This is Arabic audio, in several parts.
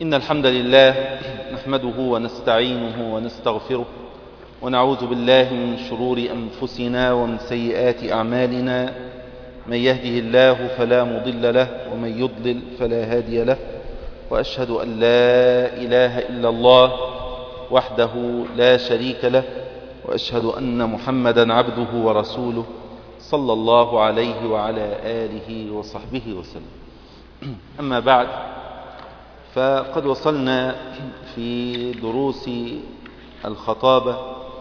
إن الحمد لله نحمده ونستعينه ونستغفره ونعوذ بالله من شرور أنفسنا ومن سيئات أعمالنا. من يهده الله فلا مضل له ومن يضلل فلا هادي له، وأشهد أن لا إله إلا الله وحده لا شريك له، وأشهد أن محمدا عبده ورسوله صلى الله عليه وعلى آله وصحبه وسلم. أما بعد، فقد وصلنا في دروس الخطابة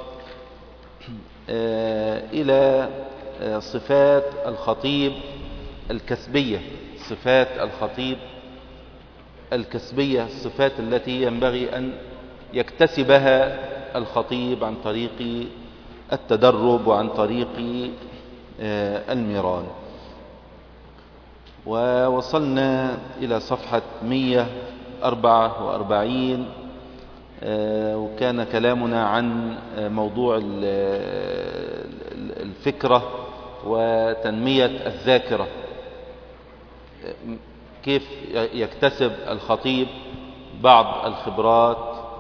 إلى صفات الخطيب الكسبية. صفات الخطيب الكسبية، الصفات التي ينبغي أن يكتسبها الخطيب عن طريق التدرب وعن طريق المران. ووصلنا إلى صفحة 144، وكان كلامنا عن موضوع الفكرة وتنمية الذاكرة. كيف يكتسب الخطيب بعض الخبرات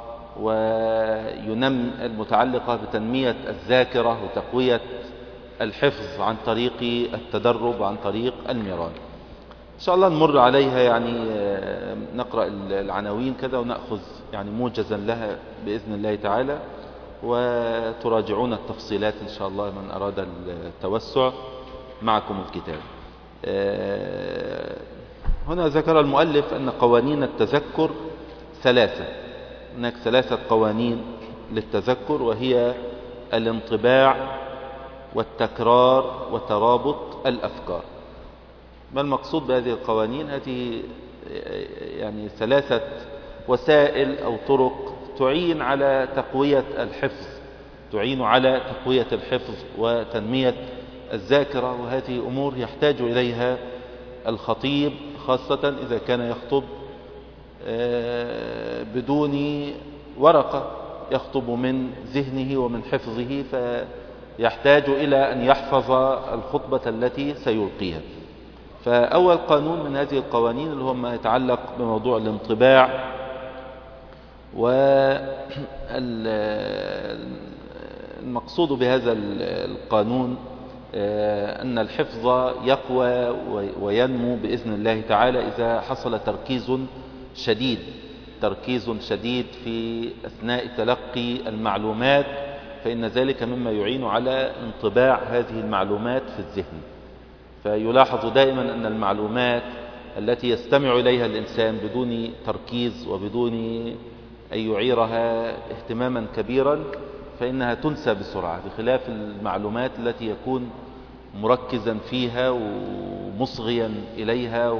وينمي المتعلقة بتنمية الذاكرة وتقوية الحفظ عن طريق التدرب وعن طريق المران. إن شاء الله نمر عليها، يعني نقرأ العناوين كده ونأخذ يعني موجزا لها بإذن الله تعالى، وتراجعون التفصيلات إن شاء الله من أراد التوسع معكم الكتاب. هنا ذكر المؤلف أن قوانين التذكر ثلاثة. هناك ثلاثة قوانين للتذكر، وهي الانطباع والتكرار وترابط الأفكار. ما المقصود بهذه القوانين؟ هذه يعني ثلاثة وسائل أو طرق تعين على تقوية الحفظ، تعين على تقوية الحفظ وتنمية الذاكرة، وهذه أمور يحتاج إليها الخطيب، خاصة إذا كان يخطب بدون ورقة، يخطب من ذهنه ومن حفظه، فيحتاج إلى أن يحفظ الخطبة التي سيلقيها. فأول قانون من هذه القوانين اللي هو ما يتعلق بموضوع الانطباع. والمقصود بهذا القانون أن الحفظ يقوى وينمو بإذن الله تعالى إذا حصل تركيز شديد في أثناء تلقي المعلومات، فإن ذلك مما يعين على انطباع هذه المعلومات في الذهن. فيلاحظ دائما أن المعلومات التي يستمع إليها الإنسان بدون تركيز وبدون أن يعيرها اهتماما كبيرا فإنها تنسى بسرعة، بخلاف المعلومات التي يكون مركزا فيها ومصغيا إليها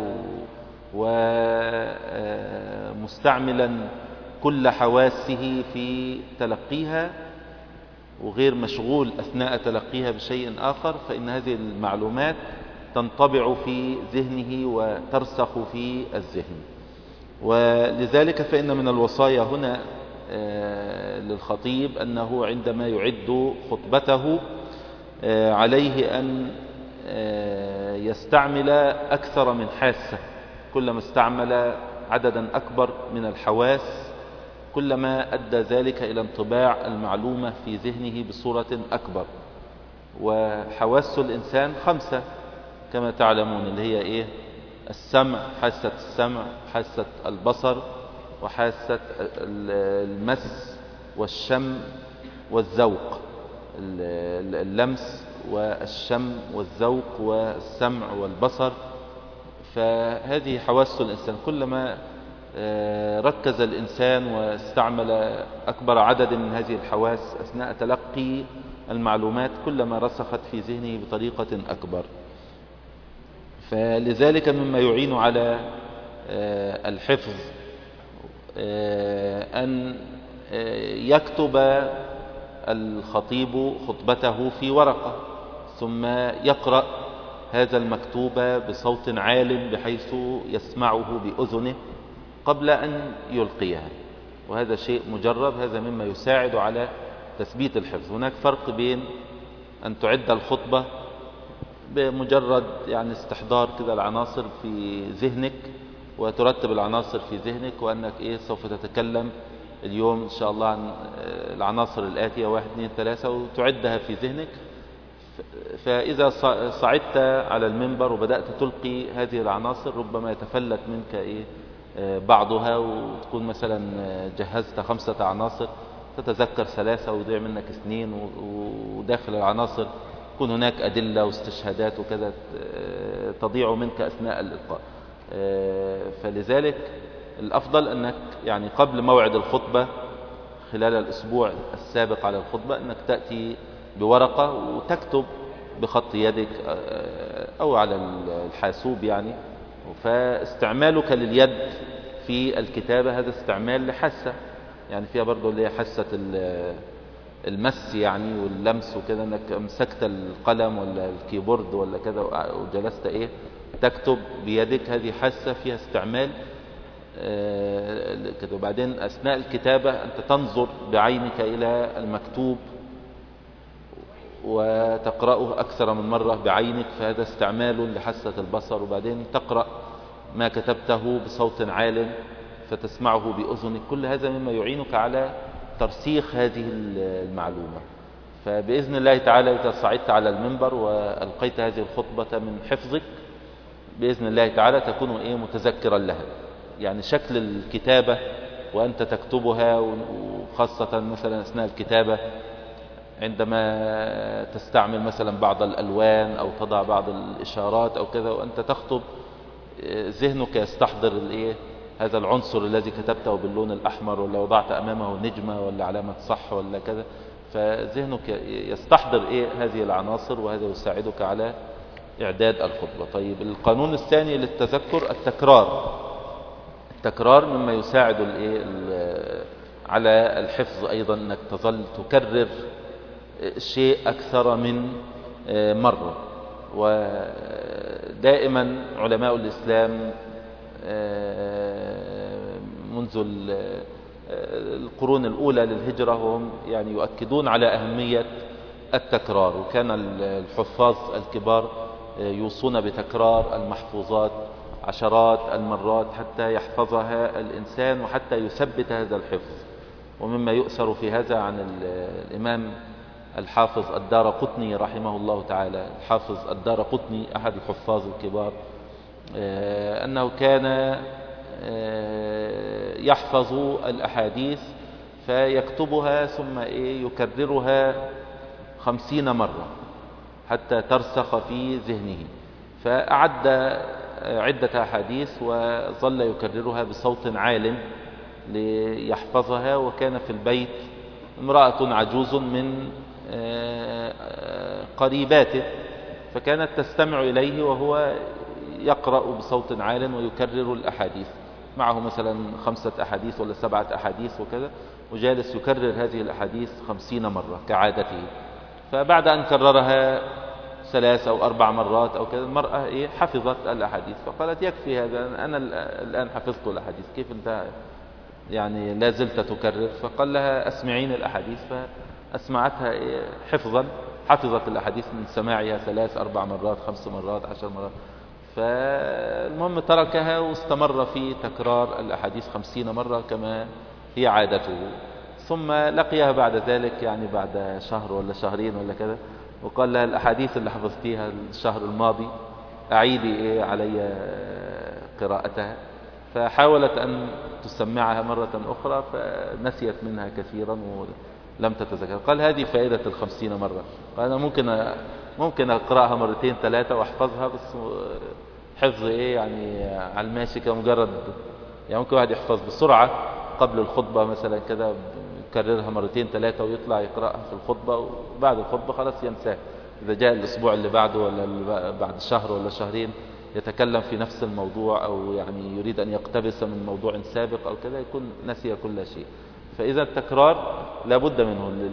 ومستعملا كل حواسه في تلقيها وغير مشغول أثناء تلقيها بشيء آخر، فإن هذه المعلومات تنطبع في ذهنه وترسخ في الذهن. ولذلك فإن من الوصايا هنا للخطيب أنه عندما يعد خطبته عليه أن يستعمل أكثر من حاسة. كلما استعمل عددا أكبر من الحواس كلما أدى ذلك إلى انطباع المعلومة في ذهنه بصورة أكبر. وحواس الإنسان 5 كما تعلمون، اللي هي إيه؟ السمع، حاسة السمع، حاسة البصر، وحاسة المس والشم والذوق. اللمس والشم والذوق والسمع والبصر، فهذه حواس الإنسان. كلما ركز الإنسان واستعمل أكبر عدد من هذه الحواس أثناء تلقي المعلومات كلما رسخت في ذهنه بطريقة أكبر. فلذلك مما يعين على الحفظ أن يكتب الخطيب خطبته في ورقة، ثم يقرأ هذا المكتوب بصوت عال بحيث يسمعه بأذنه قبل أن يلقيها، وهذا شيء مجرب. هذا مما يساعد على تثبيت الحفظ. هناك فرق بين أن تعد الخطبة بمجرد يعني استحضار كده العناصر في ذهنك، وترتب العناصر في ذهنك، وأنك سوف تتكلم اليوم إن شاء الله عن العناصر الآتية 1 2 3 وتعدها في ذهنك. فإذا صعدت على المنبر وبدأت تلقي هذه العناصر ربما يتفلت منك بعضها، وتكون مثلا جهزت 5 عناصر تتذكر 3 ويضيع منك 2، وداخل العناصر يكون هناك أدلة واستشهادات وكذا تضيع منك أثناء الإلقاء. فلذلك الأفضل أنك يعني قبل موعد الخطبة خلال الأسبوع السابق على الخطبة أنك تأتي بورقة وتكتب بخط يدك أو على الحاسوب يعني. فاستعمالك لليد في الكتابة هذا استعمال لحاسة، يعني فيها برضو اللي هي حاسة المس يعني واللمس وكده، انك مسكت القلم ولا الكيبورد ولا كذا وجلست تكتب بيدك، هذه حاسة فيها استعمال كده. وبعدين أثناء الكتابة أنت تنظر بعينك إلى المكتوب وتقرأه أكثر من مرة بعينك، فهذا استعمال لحاسة البصر. وبعدين تقرأ ما كتبته بصوت عال فتسمعه بأذنك، كل هذا مما يعينك على ترسيخ هذه المعلومة. فبإذن الله تعالى إذا صعدت على المنبر وألقيت هذه الخطبة من حفظك بإذن الله تعالى تكون متذكرا لها. يعني شكل الكتابة وأنت تكتبها، وخاصة مثلا أثناء الكتابة عندما تستعمل مثلا بعض الألوان أو تضع بعض الإشارات أو كذا وأنت تخطب، ذهنك يستحضر هذا العنصر الذي كتبته باللون الأحمر، ولا وضعت أمامه نجمة ولا علامة صح ولا كذا، فذهنك يستحضر هذه العناصر، وهذا يساعدك على إعداد الخطبة. طيب القانون الثاني للتذكر التكرار مما يساعد على الحفظ أيضا، أنك تظل تكرر شيء أكثر من مرة. ودائما علماء الإسلام منذ القرون الأولى للهجرة هم يعني يؤكدون على أهمية التكرار، وكان الحفاظ الكبار يوصون بتكرار المحفوظات عشرات المرات حتى يحفظها الإنسان وحتى يثبت هذا الحفظ. ومما يؤثر في هذا عن الإمام الحافظ الدارقطني رحمه الله تعالى، الحافظ الدارقطني أحد الحفاظ الكبار، أنه كان يحفظ الأحاديث فيكتبها ثم يكررها 50 مرة حتى ترسخ في ذهنه. فأعد عدة أحاديث وظل يكررها بصوت عال ليحفظها. وكان في البيت امرأة عجوز من قريباته، فكانت تستمع إليه وهو يقرأ بصوت عال ويكرر الأحاديث، معه مثلا 5 أحاديث ولا 7 أحاديث وكذا، وجالس يكرر هذه الأحاديث 50 مرة كعادته. فبعد أن كررها 3 أو 4 مرات أو كذا، المرأة حفظت الأحاديث، فقالت يكفي هذا، أنا الآن حفظت الأحاديث، كيف أنت يعني لا زلت تكرر؟ فقال لها أسمعين الأحاديث، فأسمعتها حفظا، حفظت الأحاديث من سماعها 3 4 مرات 5 مرات 10 مرات. فالمهم تركها واستمر في تكرار الأحاديث 50 مرة كما هي عادته. ثم لقيها بعد ذلك يعني بعد شهر ولا شهرين ولا كذا، وقال لها الأحاديث اللي حفظتيها الشهر الماضي أعيدي علي قراءتها. فحاولت أن تسمعها مرة أخرى فنسيت منها كثيرا ولم تتذكر. قال هذه فائدة 50 مرة. قال أنا ممكن أقرأها 2 3 وأحفظها، بس حفظ يعني على الماشي كمجرد، يعني ممكن واحد يحفظ بسرعة قبل الخطبة مثلا كذا، يكررها 2 3 ويطلع يقرأها في الخطبة، وبعد الخطبة خلاص ينساها. إذا جاء الأسبوع اللي بعده ولا بعد شهر ولا شهرين يتكلم في نفس الموضوع، أو يعني يريد أن يقتبس من موضوع سابق أو كذا، يكون نسي كل شيء. فإذا التكرار لابد منه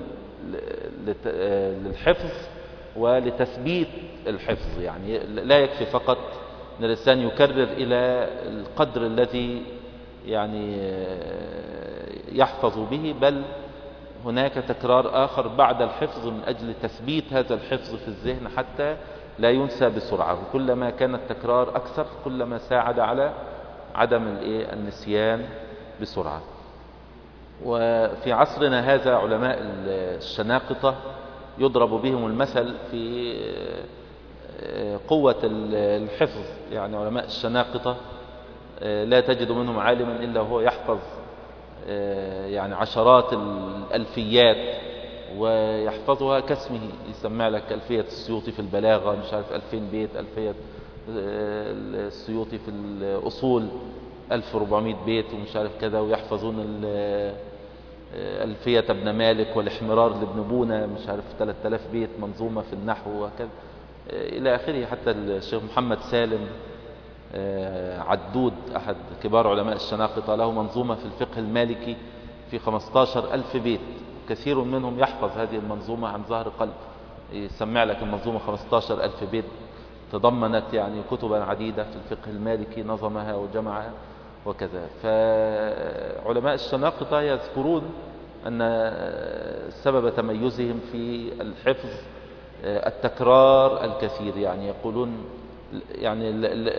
للحفظ ولتثبيت الحفظ. يعني لا يكفي فقط أن الإنسان يكرر إلى القدر الذي يعني يحفظ به، بل هناك تكرار آخر بعد الحفظ من أجل تثبيت هذا الحفظ في الذهن حتى لا ينسى بسرعة. كلما كان التكرار أكثر كلما ساعد عدم النسيان بسرعة. وفي عصرنا هذا علماء الشناقطة يضرب بهم المثل في قوة الحفظ. يعني علماء الشناقطة لا تجد منهم عالما إلا وهو يحفظ يعني عشرات الألفيات، ويحفظها كاسمه. يسمع لك ألفية السيوطي في البلاغة مش عارف 2000 بيت، ألفية السيوطي في الأصول 1400 بيت ومش عارف كذا، ويحفظون ألفية ابن مالك والإحمرار لابن بونة مش عارف 3000 بيت منظومة في النحو وكذا إلى آخره. حتى الشيخ محمد سالم عدود أحد كبار علماء الشناقطة له منظومة في الفقه المالكي في 15000 بيت، كثير منهم يحفظ هذه المنظومة عن ظهر قلب. يسمع لك المنظومة 15000 بيت تضمنت يعني كتبا عديدة في الفقه المالكي نظمها وجمعها وكذا. فعلماء الشناقطة يذكرون أن سبب تميزهم في الحفظ التكرار الكثير. يعني يقولون يعني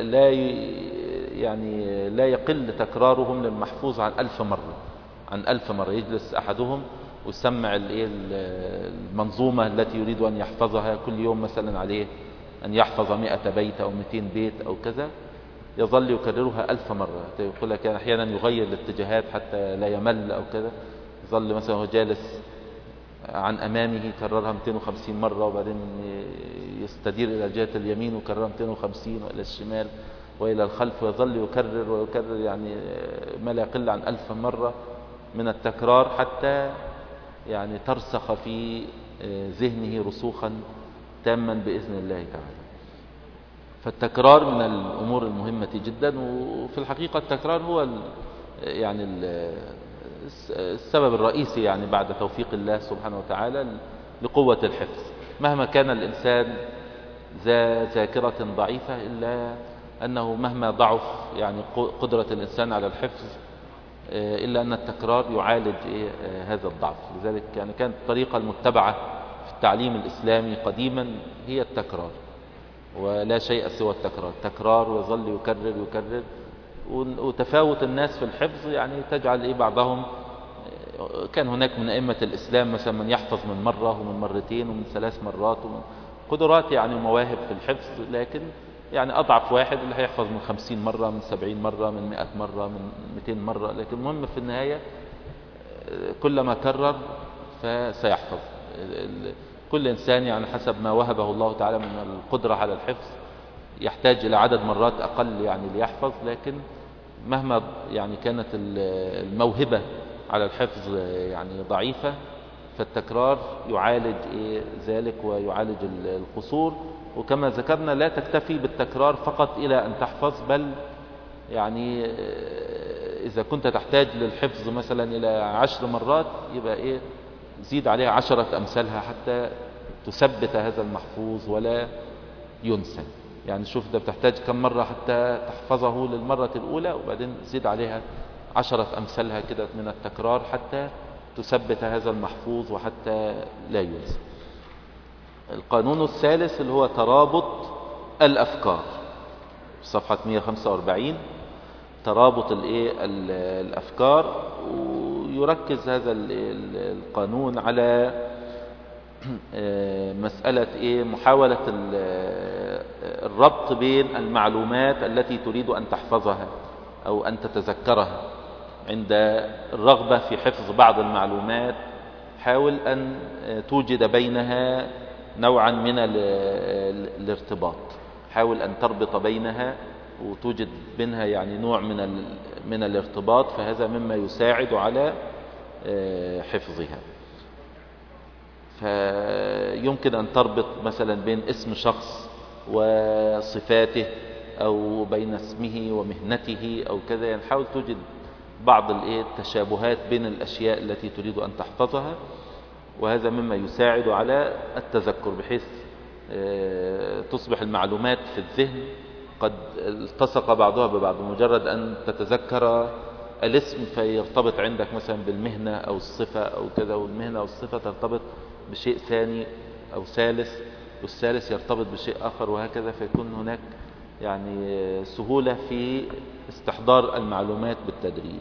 لا يقل تكرارهم للمحفوظ عن 1000 مرة. عن 1000 مرة يجلس أحدهم ويسمع المنظومة التي يريد أن يحفظها كل يوم مثلا عليه أن يحفظ 100 بيت أو 200 بيت أو كذا، يظل يكررها 1000 مرة. يقول لك أحيانا يغير الاتجاهات حتى لا يمل أو كذا، يظل مثلا هو جالس عن أمامه يكررها 250 مرة، وبعدين يستدير إلى جهة اليمين ويكررها 250، وإلى الشمال وإلى الخلف، ويظل يكرر ويكرر يعني ما لا يقل عن 1000 مرة من التكرار حتى يعني ترسخ في ذهنه رسوخا تاما بإذن الله تعالى. فالتكرار من الأمور المهمة جدا. وفي الحقيقة التكرار هو يعني السبب الرئيسي يعني بعد توفيق الله سبحانه وتعالى لقوة الحفظ. مهما كان الإنسان ذا ذاكرة ضعيفة إلا أنه مهما ضعف يعني قدرة الإنسان على الحفظ إلا أن التكرار يعالج هذا الضعف. لذلك يعني كانت الطريقة المتبعة في التعليم الإسلامي قديما هي التكرار، ولا شيء سوى التكرار. تكرار ويظل يكرر. وتفاوت الناس في الحفظ يعني تجعل بعضهم، كان هناك من أئمة الإسلام مثلا من يحفظ من مرة ومن مرتين ومن 3 مرات، ومن قدرات يعني ومواهب في الحفظ. لكن يعني أضعف واحد اللي هيحفظ من 50 مرة، من 70 مرة، من 100 مرة، من 200 مرة. لكن المهم في النهاية كلما كرر فسيحفظ. كل إنسان يعني حسب ما وهبه الله تعالى من القدرة على الحفظ يحتاج إلى عدد مرات أقل يعني ليحفظ. لكن مهما يعني كانت الموهبة على الحفظ يعني ضعيفة، فالتكرار يعالج ذلك ويعالج القصور. وكما ذكرنا لا تكتفي بالتكرار فقط إلى أن تحفظ، بل يعني إذا كنت تحتاج للحفظ مثلا إلى 10 مرات يبقى زيد عليها 10 أمثالها حتى تثبت هذا المحفوظ ولا ينسى. يعني شوف ده بتحتاج كم مرة حتى تحفظه للمرة الأولى، وبعدين زيد عليها 10 أمثالها كده من التكرار حتى تثبت هذا المحفوظ وحتى لا ينسى. القانون الثالث اللي هو ترابط الأفكار، صفحة 145. ترابط الأفكار. ويركز هذا القانون على مسألة محاولة الربط بين المعلومات التي تريد أن تحفظها أو أن تتذكرها. عند الرغبة في حفظ بعض المعلومات حاول أن توجد بينها نوعا من الارتباط. حاول أن تربط بينها وتوجد بينها يعني نوع من الارتباط، فهذا مما يساعد على حفظها. فيمكن أن تربط مثلا بين اسم شخص وصفاته، أو بين اسمه ومهنته أو كذا. يعني حاول توجد بعض التشابهات بين الأشياء التي تريد أن تحفظها، وهذا مما يساعد على التذكر، بحيث تصبح المعلومات في الذهن قد التصق بعضها ببعض. مجرد أن تتذكر الاسم فيرتبط عندك مثلا بالمهنة أو الصفة أو كذا، والمهنة أو الصفة ترتبط بشيء ثاني أو ثالث، والثالث يرتبط بشيء آخر، وهكذا. فيكون هناك يعني سهولة في استحضار المعلومات بالتدريج.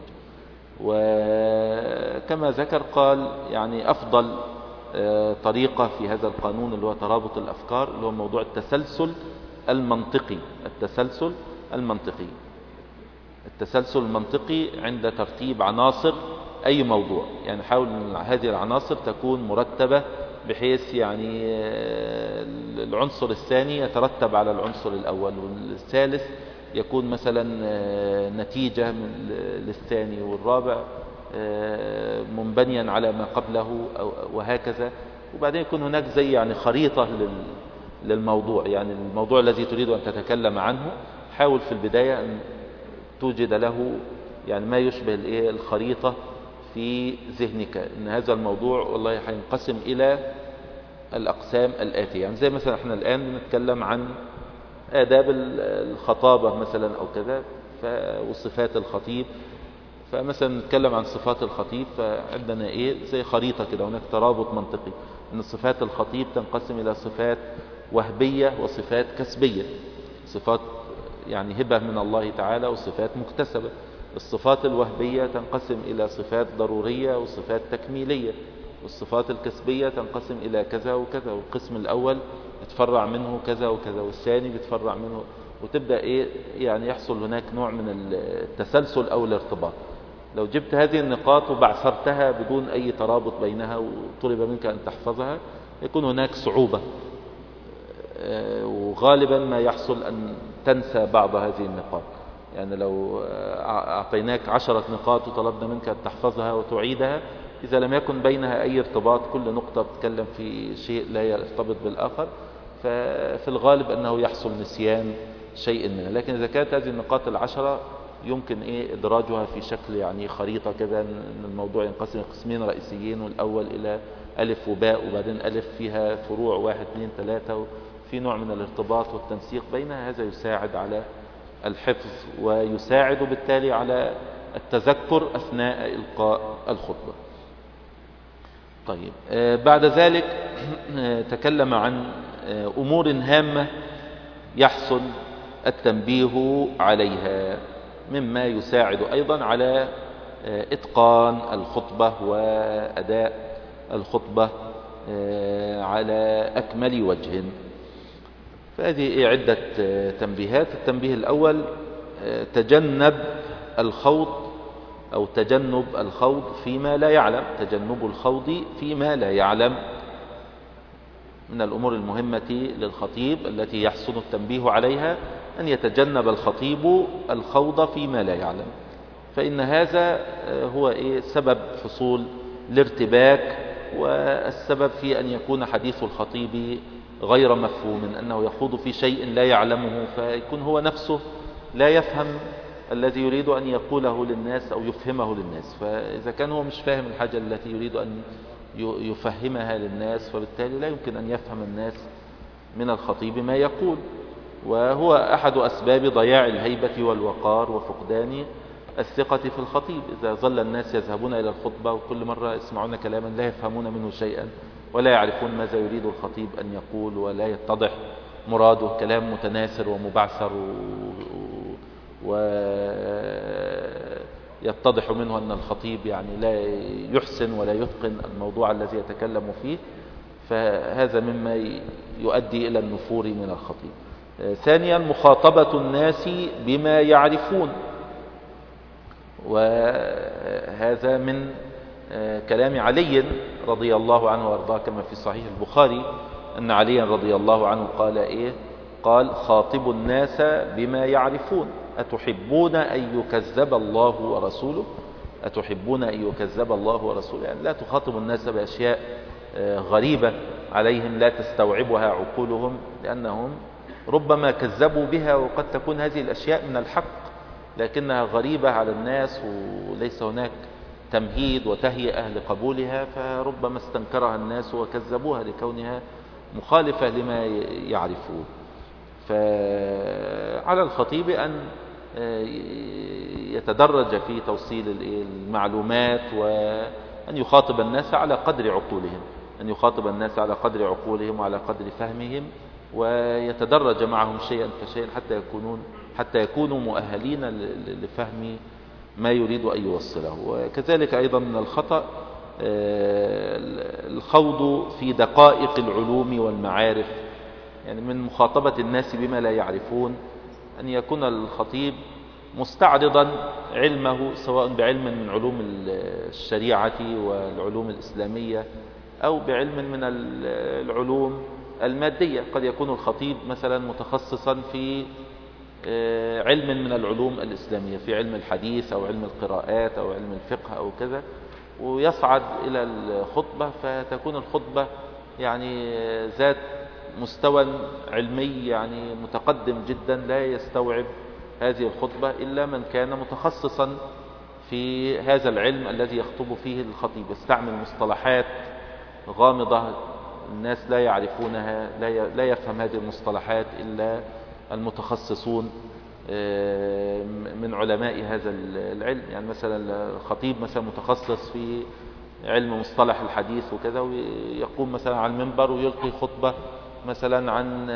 وكما ذكر قال يعني أفضل طريقة في هذا القانون اللي هو ترابط الأفكار اللي هو موضوع التسلسل المنطقي. التسلسل المنطقي، التسلسل المنطقي عند ترتيب عناصر أي موضوع. يعني حاول أن هذه العناصر تكون مرتبة بحيث يعني العنصر الثاني يترتب على العنصر الأول، والثالث يكون مثلا نتيجة للثاني، والرابع منبنيا على ما قبله وهكذا. وبعدين يكون هناك زي يعني خريطة للموضوع، يعني الموضوع الذي تريد أن تتكلم عنه حاول في البداية أن توجد له يعني ما يشبه الخريطة في ذهنك، أن هذا الموضوع والله هينقسم إلى الأقسام الآتية. يعني زي مثلا احنا الآن نتكلم عن آداب الخطابة مثلا أو كذا وصفات الخطيب، فمثلا نتكلم عن صفات الخطيب، فعندنا زي خريطة كده، هناك ترابط منطقي أن صفات الخطيب تنقسم إلى صفات وهبية وصفات كسبية. صفات يعني هبة من الله تعالى وصفات مكتسبة. الصفات الوهبية تنقسم إلى صفات ضرورية وصفات تكميلية، والصفات الكسبية تنقسم إلى كذا وكذا، والقسم الأول يتفرع منه كذا وكذا، والثاني يتفرع منه، وتبدأ يعني يحصل هناك نوع من التسلسل أو الارتباط. لو جبت هذه النقاط وبعثرتها بدون أي ترابط بينها وطلب منك أن تحفظها يكون هناك صعوبة، وغالبا ما يحصل أن تنسى بعض هذه النقاط. يعني لو أعطيناك 10 نقاط وطلبنا منك أن تحفظها وتعيدها، إذا لم يكن بينها أي ارتباط، كل نقطة بتتكلم في شيء لا يرتبط بالآخر، ففي الغالب أنه يحصل نسيان شيء منها. لكن إذا كانت هذه النقاط 10 يمكن إدراجها في شكل يعني خريطة كذا، أن الموضوع ينقسم قسمين رئيسيين، والأول إلى ألف وباء، وبعدين ألف فيها فروع 1 2 3، في نوع من الارتباط والتنسيق بينها. هذا يساعد على الحفظ ويساعد بالتالي على التذكر أثناء إلقاء الخطبة. طيب، بعد ذلك تكلم عن أمور هامة يحصل التنبيه عليها مما يساعد أيضا على إتقان الخطبة وأداء الخطبة على أكمل وجه. فهذه عدة تنبيهات. التنبيه الأول تجنب الخوض أو تجنب الخوض فيما لا يعلم. تجنب الخوض فيما لا يعلم من الأمور المهمة للخطيب التي يحسن التنبيه عليها، أن يتجنب الخطيب الخوض فيما لا يعلم، فإن هذا هو سبب حصول الارتباك، والسبب في أن يكون حديث الخطيب غير مفهوم، أنه يخوض في شيء لا يعلمه، فيكون هو نفسه لا يفهم الذي يريد أن يقوله للناس أو يفهمه للناس. فإذا كان هو مش فاهم الحاجة التي يريد أن يفهمها للناس، فبالتالي لا يمكن أن يفهم الناس من الخطيب ما يقول، وهو أحد أسباب ضياع الهيبة والوقار وفقدان الثقة في الخطيب. إذا ظل الناس يذهبون إلى الخطبة وكل مرة يسمعون كلاما لا يفهمون منه شيئا ولا يعرفون ماذا يريد الخطيب أن يقول، ولا يتضح مراده، كلام متناثر ومبعثر ويتضح منه أن الخطيب يعني لا يحسن ولا يتقن الموضوع الذي يتكلم فيه، فهذا مما يؤدي إلى النفور من الخطيب. ثانيا مخاطبة الناس بما يعرفون، وهذا من كلام علي رضي الله عنه وارضاه كما في صحيح البخاري أن علي رضي الله عنه قال قال خاطبوا الناس بما يعرفون، أتحبون أن يكذب الله ورسوله؟ أتحبون أن يكذب الله ورسوله؟ يعني لا تخاطب الناس بأشياء غريبة عليهم لا تستوعبها عقولهم، لأنهم ربما كذبوا بها، وقد تكون هذه الأشياء من الحق لكنها غريبة على الناس وليس هناك تمهيد وتهيئة لقبولها، فربما استنكرها الناس وكذبوها لكونها مخالفة لما يعرفون. فعلى الخطيب أن يتدرج في توصيل المعلومات، وأن يخاطب الناس على قدر عقولهم، أن يخاطب الناس على قدر عقولهم وعلى قدر فهمهم ويتدرج معهم شيئا فشيئا حتى يكونوا مؤهلين لفهم ما يريد أن يوصله. وكذلك أيضا من الخطأ الخوض في دقائق العلوم والمعارف، يعني من مخاطبة الناس بما لا يعرفون، أن يكون الخطيب مستعرضا علمه سواء بعلم من علوم الشريعة والعلوم الإسلامية أو بعلم من العلوم المادية. قد يكون الخطيب مثلا متخصصا في علم من العلوم الإسلامية، في علم الحديث أو علم القراءات أو علم الفقه أو كذا، ويصعد إلى الخطبة فتكون الخطبة يعني ذات مستوى علمي يعني متقدم جدا، لا يستوعب هذه الخطبة إلا من كان متخصصا في هذا العلم الذي يخطب فيه الخطيب. يستعمل مصطلحات غامضة الناس لا يعرفونها، لا يفهم هذه المصطلحات إلا المتخصصون من علماء هذا العلم. يعني مثلا الخطيب مثلا متخصص في علم مصطلح الحديث وكذا، ويقوم مثلا على المنبر ويلقي خطبة مثلا عن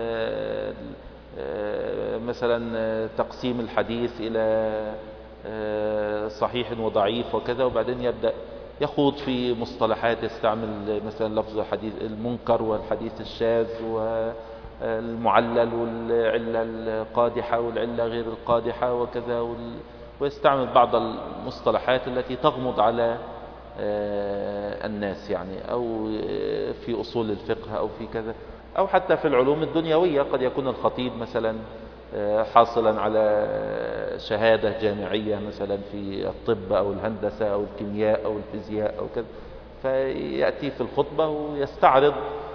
مثلا تقسيم الحديث إلى صحيح وضعيف وكذا، وبعدين يبدأ يخوض في مصطلحات، يستعمل مثلا لفظ الحديث المنكر والحديث الشاذ والمعلل والعلة القادحة والعلة غير القادحة وكذا، ويستعمل بعض المصطلحات التي تغمض على الناس، يعني أو في أصول الفقه أو في كذا، أو حتى في العلوم الدنيوية. قد يكون الخطيب مثلا حاصلا على شهادة جامعية مثلا في الطب أو الهندسة أو الكيمياء أو الفيزياء أو كذا، فيأتي في الخطبة ويستعرض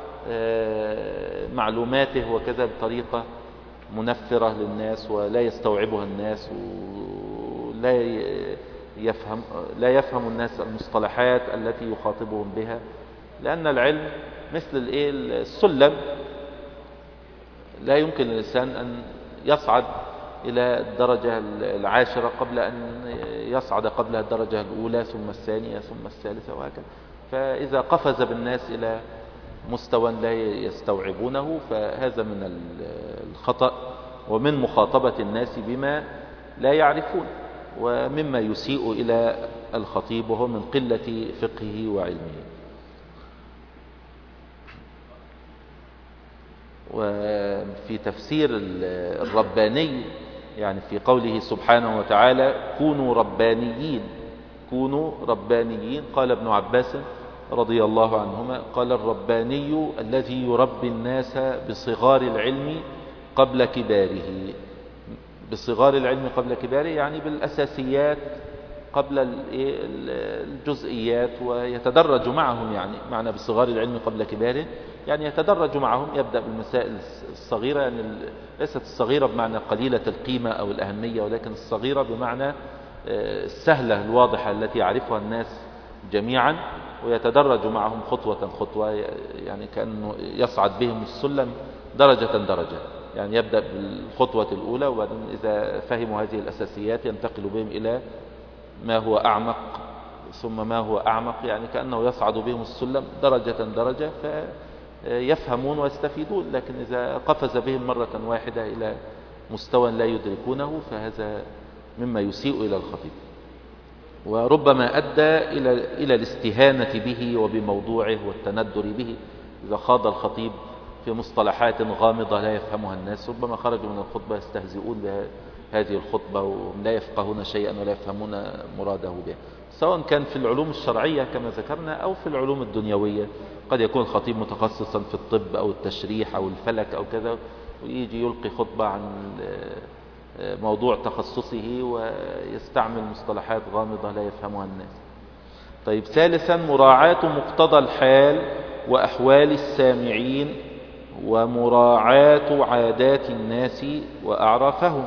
معلوماته وكذا بطريقة منفرة للناس ولا يستوعبها الناس، ولا يفهم الناس المصطلحات التي يخاطبهم بها، لأن العلم مثل السلم، لا يمكن للإنسان أن يصعد إلى الدرجة العاشرة قبل أن يصعد قبلها الدرجة الأولى ثم الثانية ثم الثالثة وهكذا. فإذا قفز بالناس إلى مستوى لا يستوعبونه فهذا من الخطأ ومن مخاطبة الناس بما لا يعرفون، ومما يسيء إلى الخطيب وهو من قلة فقهه وعلمه. وفي تفسير الرباني يعني في قوله سبحانه وتعالى كونوا ربانيين، قال ابن عباس رضي الله عنهما قال الرباني الذي يربي الناس بصغار العلم قبل كباره. بصغار العلم قبل كباره يعني بالأساسيات قبل الجزئيات، ويتدرج معهم. يعني معنى بصغار العلم قبل كباره يعني يتدرج معهم، يبدأ بالمسائل الصغيرة، يعني ليست الصغيرة بمعنى قليلة القيمة أو الأهمية، ولكن الصغيرة بمعنى السهلة الواضحة التي يعرفها الناس جميعا، ويتدرج معهم خطوة خطوة، يعني كأنه يصعد بهم السلم درجة درجة. يعني يبدأ بالخطوة الأولى، وبعدين إذا فهموا هذه الأساسيات ينتقل بهم إلى ما هو أعمق ثم ما هو أعمق، يعني كأنه يصعد بهم السلم درجة درجة فيفهمون ويستفيدون. لكن إذا قفز بهم مرة واحدة إلى مستوى لا يدركونه فهذا مما يسيء إلى الخطيب، وربما أدى إلى الاستهانة به وبموضوعه والتندر به. إذا خاض الخطيب في مصطلحات غامضة لا يفهمها الناس، ربما خرجوا من الخطبة يستهزئون بهذه الخطبة وهم لا يفقهون شيئا ولا يفهمون مراده بها، سواء كان في العلوم الشرعية كما ذكرنا أو في العلوم الدنيوية. قد يكون الخطيب متخصصا في الطب أو التشريح أو الفلك أو كذا، ويجي يلقي خطبة عن موضوع تخصصه ويستعمل مصطلحات غامضة لا يفهمها الناس. طيب، ثالثا مراعاة مقتضى الحال وأحوال السامعين ومراعاة عادات الناس وأعرافهم.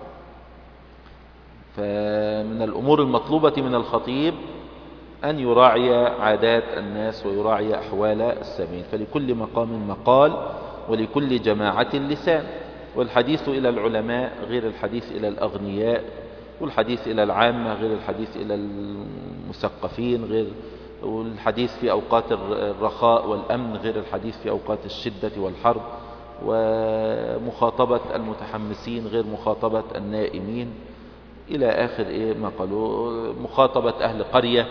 فمن الأمور المطلوبة من الخطيب أن يراعي عادات الناس ويراعي أحوال السامعين. فلكل مقام مقال ولكل جماعة لسان، والحديث إلى العلماء غير الحديث إلى الأغنياء، والحديث إلى العامة غير الحديث إلى المثقفين، غير والحديث في أوقات الرخاء والأمن غير الحديث في أوقات الشدة والحرب، ومخاطبة المتحمسين غير مخاطبة النائمين إلى آخر ما قالوا. مخاطبة أهل قرية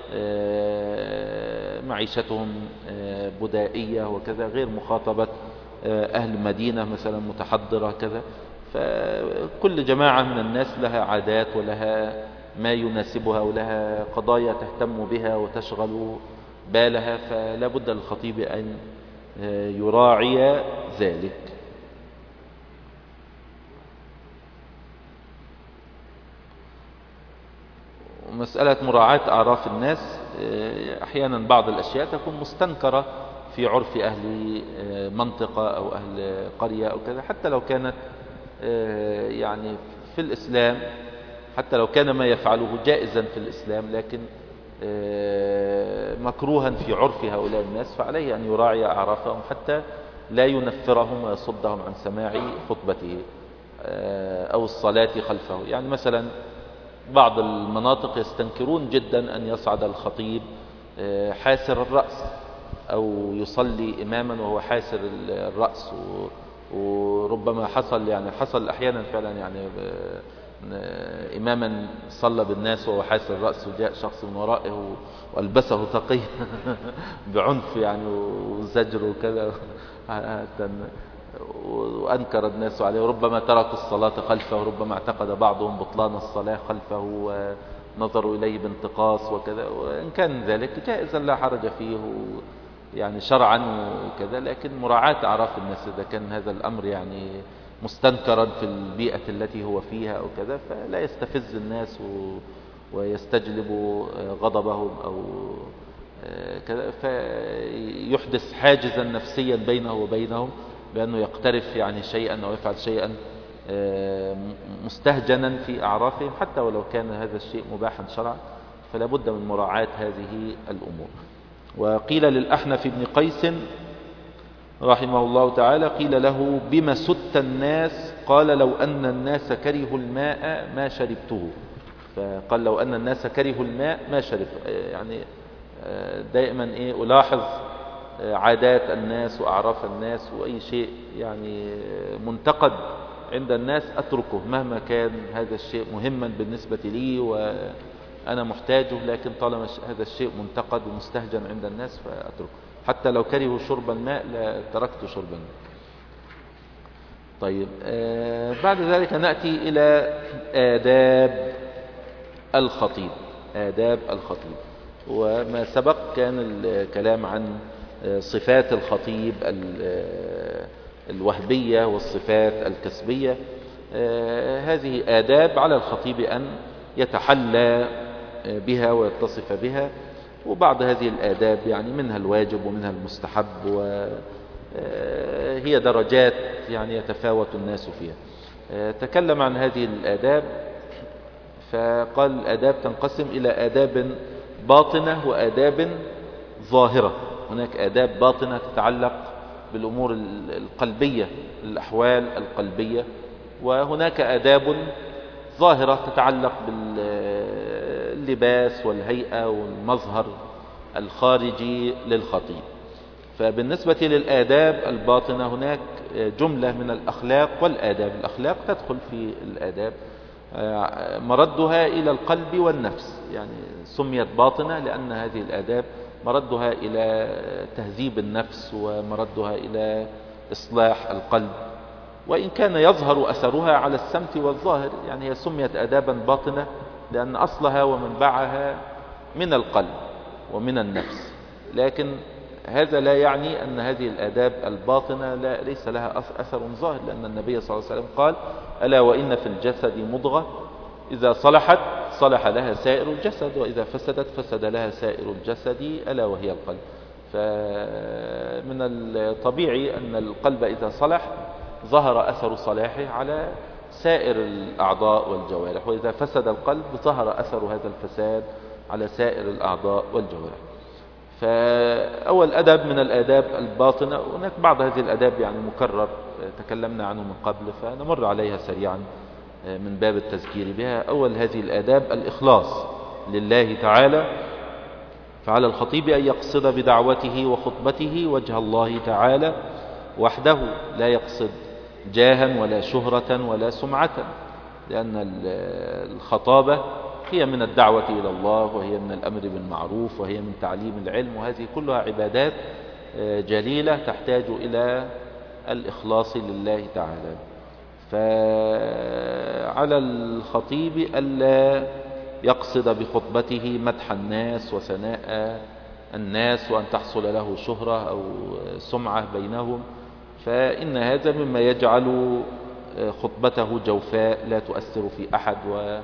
معيشتهم بدائية وكذا غير مخاطبة أهل مدينة مثلا متحضرة كذا. فكل جماعة من الناس لها عادات ولها ما يناسبها ولها قضايا تهتم بها وتشغل بالها، فلا بد للخطيب أن يراعي ذلك. مسألة مراعاة أعراف الناس، أحيانا بعض الأشياء تكون مستنكرة في عرف أهل منطقة أو أهل قرية أو كذا، حتى لو كانت يعني في الإسلام، حتى لو كان ما يفعله جائزا في الإسلام، لكن مكروها في عرف هؤلاء الناس، فعليه أن يراعي أعرافهم حتى لا ينفرهم ويصدهم عن سماع خطبته أو الصلاة خلفه. يعني مثلا بعض المناطق يستنكرون جدا أن يصعد الخطيب حاسر الرأس أو يصلي إماما وهو حاسر الرأس، وربما حصل أحيانا فعلا يعني إماما صلى بالناس وهو حاسر الرأس، وجاء شخص من ورائه والبسه تقي بعنف يعني وزجر وكذا وأنكر الناس عليه، وربما تركوا الصلاة خلفه، وربما اعتقد بعضهم بطلان الصلاة خلفه ونظروا إليه بانتقاص وكذا. وإن كان ذلك جائزا لا حرج فيه يعني شرعا وكذا، لكن مراعاة أعراف الناس إذا كان هذا الأمر يعني مستنكرا في البيئة التي هو فيها أو كذا، فلا يستفز الناس ويستجلب غضبهم أو كذا، فيحدث حاجزا نفسيا بينه وبينهم بأنه يقترف يعني شيئا أو يفعل شيئا مستهجنا في أعرافهم، حتى ولو كان هذا الشيء مباحا شرعا، فلا بد من مراعاة هذه الأمور. وقيل للأحنف بن قيس رحمه الله تعالى، قيل له بما ست الناس؟ قال لو أن الناس كرهوا الماء ما شربته. فقال لو أن الناس كرهوا الماء ما شرب. يعني دائما ألاحظ عادات الناس وأعراف الناس، وأي شيء يعني منتقد عند الناس أتركه مهما كان هذا الشيء مهما بالنسبة لي وأنا محتاجه، لكن طالما هذا الشيء منتقد ومستهجن عند الناس فأتركه، حتى لو كرهوا شرب الماء لا تركت شرب الماء. طيب، بعد ذلك نأتي إلى آداب الخطيب. آداب الخطيب، وما سبق كان الكلام عن صفات الخطيب الوهبية والصفات الكسبية. هذه آداب على الخطيب أن يتحلى بها ويتصف بها، وبعض هذه الآداب يعني منها الواجب ومنها المستحب، وهي درجات يعني يتفاوت الناس فيها. تكلم عن هذه الآداب فقال الآداب تنقسم إلى آداب باطنة وآداب ظاهرة. هناك آداب باطنة تتعلق بالأمور القلبية، الأحوال القلبية، وهناك آداب ظاهرة تتعلق باللباس والهيئة والمظهر الخارجي للخطيب. فبالنسبة للآداب الباطنة هناك جملة من الأخلاق والآداب. الأخلاق تدخل في الآداب، مردها إلى القلب والنفس، يعني سميت باطنة لأن هذه الآداب مردها إلى تهذيب النفس ومردها إلى إصلاح القلب، وإن كان يظهر أثرها على السمت والظاهر. يعني هي سميت آدابا باطنة لأن أصلها ومنبعها من القلب ومن النفس، لكن هذا لا يعني أن هذه الآداب الباطنة ليس لها أثر ظاهر، لأن النبي صلى الله عليه وسلم قال: ألا وإن في الجسد مضغة إذا صلحت صلح لها سائر الجسد، وإذا فسدت فسد لها سائر الجسد ألا وهي القلب. فمن الطبيعي أن القلب إذا صلح ظهر أثر صلاحه على سائر الأعضاء والجوارح، وإذا فسد القلب ظهر أثر هذا الفساد على سائر الأعضاء والجوارح. فأول أدب من الآداب الباطنة، هناك بعض هذه الآداب يعني مكرر تكلمنا عنه من قبل فنمر عليها سريعا من باب التذكير بها. أول هذه الآداب الإخلاص لله تعالى، فعلى الخطيب أن يقصد بدعوته وخطبته وجه الله تعالى وحده، لا يقصد جاها ولا شهرة ولا سمعة، لأن الخطابة هي من الدعوة إلى الله، وهي من الأمر بالمعروف، وهي من تعليم العلم، وهذه كلها عبادات جليلة تحتاج إلى الإخلاص لله تعالى. فعلى الخطيب ألا يقصد بخطبته مدح الناس وثناء الناس وأن تحصل له شهرة أو سمعة بينهم، فإن هذا مما يجعل خطبته جوفاء لا تؤثر في أحد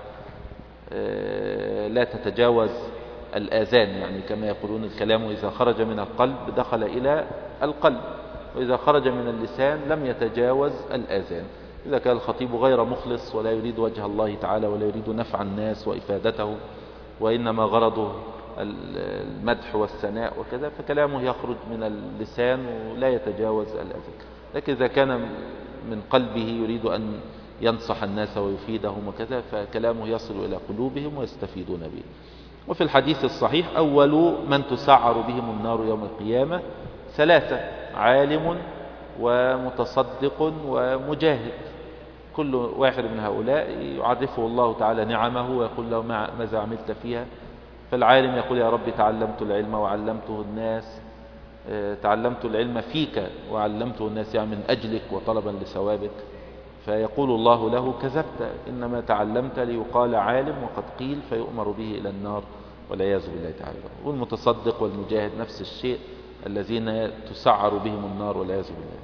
ولا تتجاوز الآذان. يعني كما يقولون الكلام إذا خرج من القلب دخل إلى القلب، وإذا خرج من اللسان لم يتجاوز الآذان. إذا كان الخطيب غير مخلص ولا يريد وجه الله تعالى ولا يريد نفع الناس وإفادته، وإنما غرضه المدح والثناء وكذا، فكلامه يخرج من اللسان ولا يتجاوز الأذان. لكن إذا كان من قلبه يريد أن ينصح الناس ويفيدهم وكذا، فكلامه يصل إلى قلوبهم ويستفيدون به. وفي الحديث الصحيح أول من تسعر بهم النار يوم القيامة ثلاثة: عالم ومتصدق ومجاهد. كل واحد من هؤلاء يعرفه الله تعالى نعمه ويقول له ماذا عملت فيها. فالعالم يقول يا رب تعلمت العلم وعلمته الناس، تعلمت العلم فيك وعلمته الناس، يعني من أجلك وطلبا لثوابك. فيقول الله له كذبت، إنما تعلمت ليقال عالم وقد قيل، فيؤمر به إلى النار والعياذ بالله تعالى. والمتصدق والمجاهد نفس الشيء، الذين تسعر بهم النار والعياذ بالله.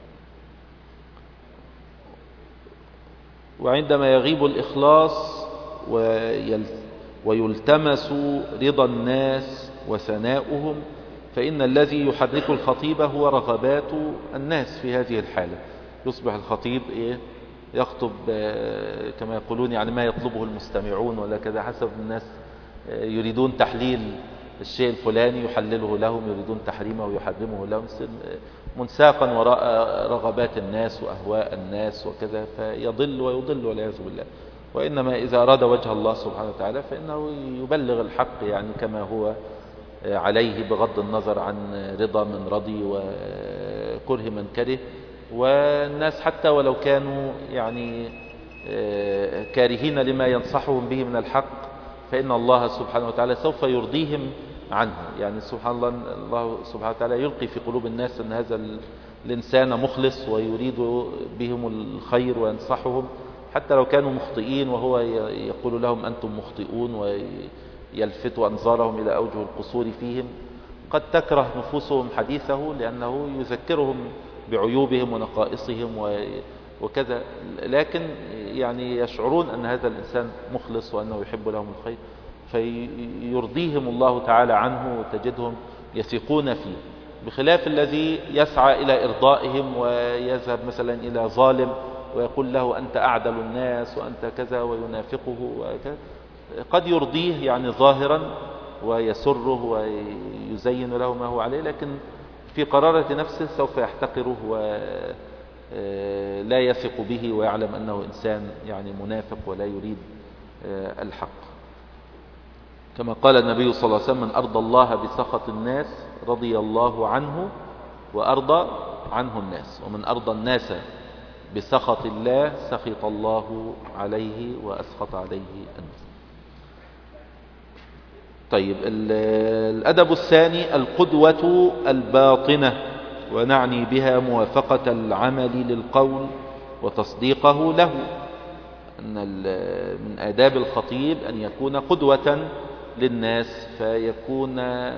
وعندما يغيب الإخلاص ويلتمس رضا الناس وثناؤهم، فإن الذي يحرك الخطيب هو رغبات الناس في هذه الحالة. يصبح الخطيب يخطب كما يقولون يعني ما يطلبه المستمعون ولا كذا، حسب الناس يريدون تحليل الشيء الفلاني يحلله لهم، يريدون تحريمه يحرمه لهم، منساقا وراء رغبات الناس وأهواء الناس وكذا، فيضل ويضل والعياذ بالله. وإنما إذا أراد وجه الله سبحانه وتعالى فإنه يبلغ الحق يعني كما هو عليه، بغض النظر عن رضا من رضي وكره من كره. والناس حتى ولو كانوا يعني كارهين لما ينصحهم به من الحق، فإن الله سبحانه وتعالى سوف يرضيهم عنه. يعني سبحان الله، الله سبحانه وتعالى يلقي في قلوب الناس أن هذا الإنسان مخلص ويريد بهم الخير وينصحهم، حتى لو كانوا مخطئين، وهو يقول لهم أنتم مخطئون ويلفت أنظارهم إلى أوجه القصور فيهم. قد تكره نفوسهم حديثه لأنه يذكرهم بعيوبهم ونقائصهم وكذا، لكن يعني يشعرون أن هذا الإنسان مخلص وأنه يحب لهم الخير، فيرضيهم الله تعالى عنه وتجدهم يثقون فيه، بخلاف الذي يسعى إلى إرضائهم ويذهب مثلا إلى ظالم ويقول له أنت أعدل الناس وأنت كذا وينافقه وكذا. قد يرضيه يعني ظاهرا ويسره ويزين له ما هو عليه، لكن في قرارة نفسه سوف يحتقره ولا يثق به ويعلم أنه إنسان يعني منافق ولا يريد الحق. كما قال النبي صلى الله عليه وسلم: من أرضى الله بسخط الناس رضي الله عنه وأرضى عنه الناس، ومن أرضى الناس بسخط الله سخط الله عليه وأسخط عليه الناس. طيب، الأدب الثاني القدوة الباطنة، ونعني بها موافقة العمل للقول وتصديقه له. أن من آداب الخطيب أن يكون قدوة للناس، فيكون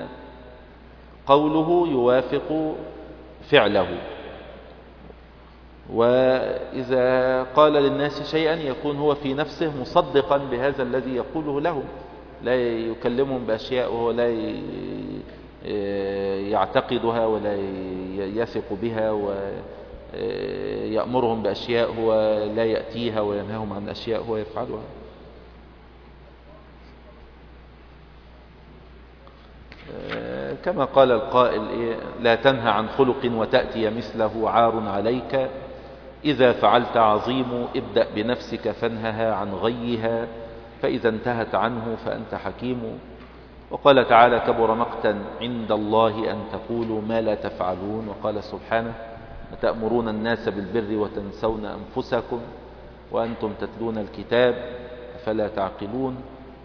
قوله يوافق فعله، وإذا قال للناس شيئا يكون هو في نفسه مصدقا بهذا الذي يقوله له، لا يكلمهم بأشياء وهو لا يعتقدها ولا يثق بها، ويأمرهم بأشياء هو لا يأتيها وينهاهم عن أشياء هو يفعلها. كما قال القائل: لا تنهى عن خلق وتأتي مثله عار عليك، إذا فعلت عظيم ابدأ بنفسك فانهها عن غيها، فإذا انتهت عنه فأنت حكيم. وقال تعالى: كبر مقتا عند الله أن تقولوا ما لا تفعلون. وقال سبحانه: أتأمرون الناس بالبر وتنسون أنفسكم وأنتم تتلون الكتاب فلا تعقلون.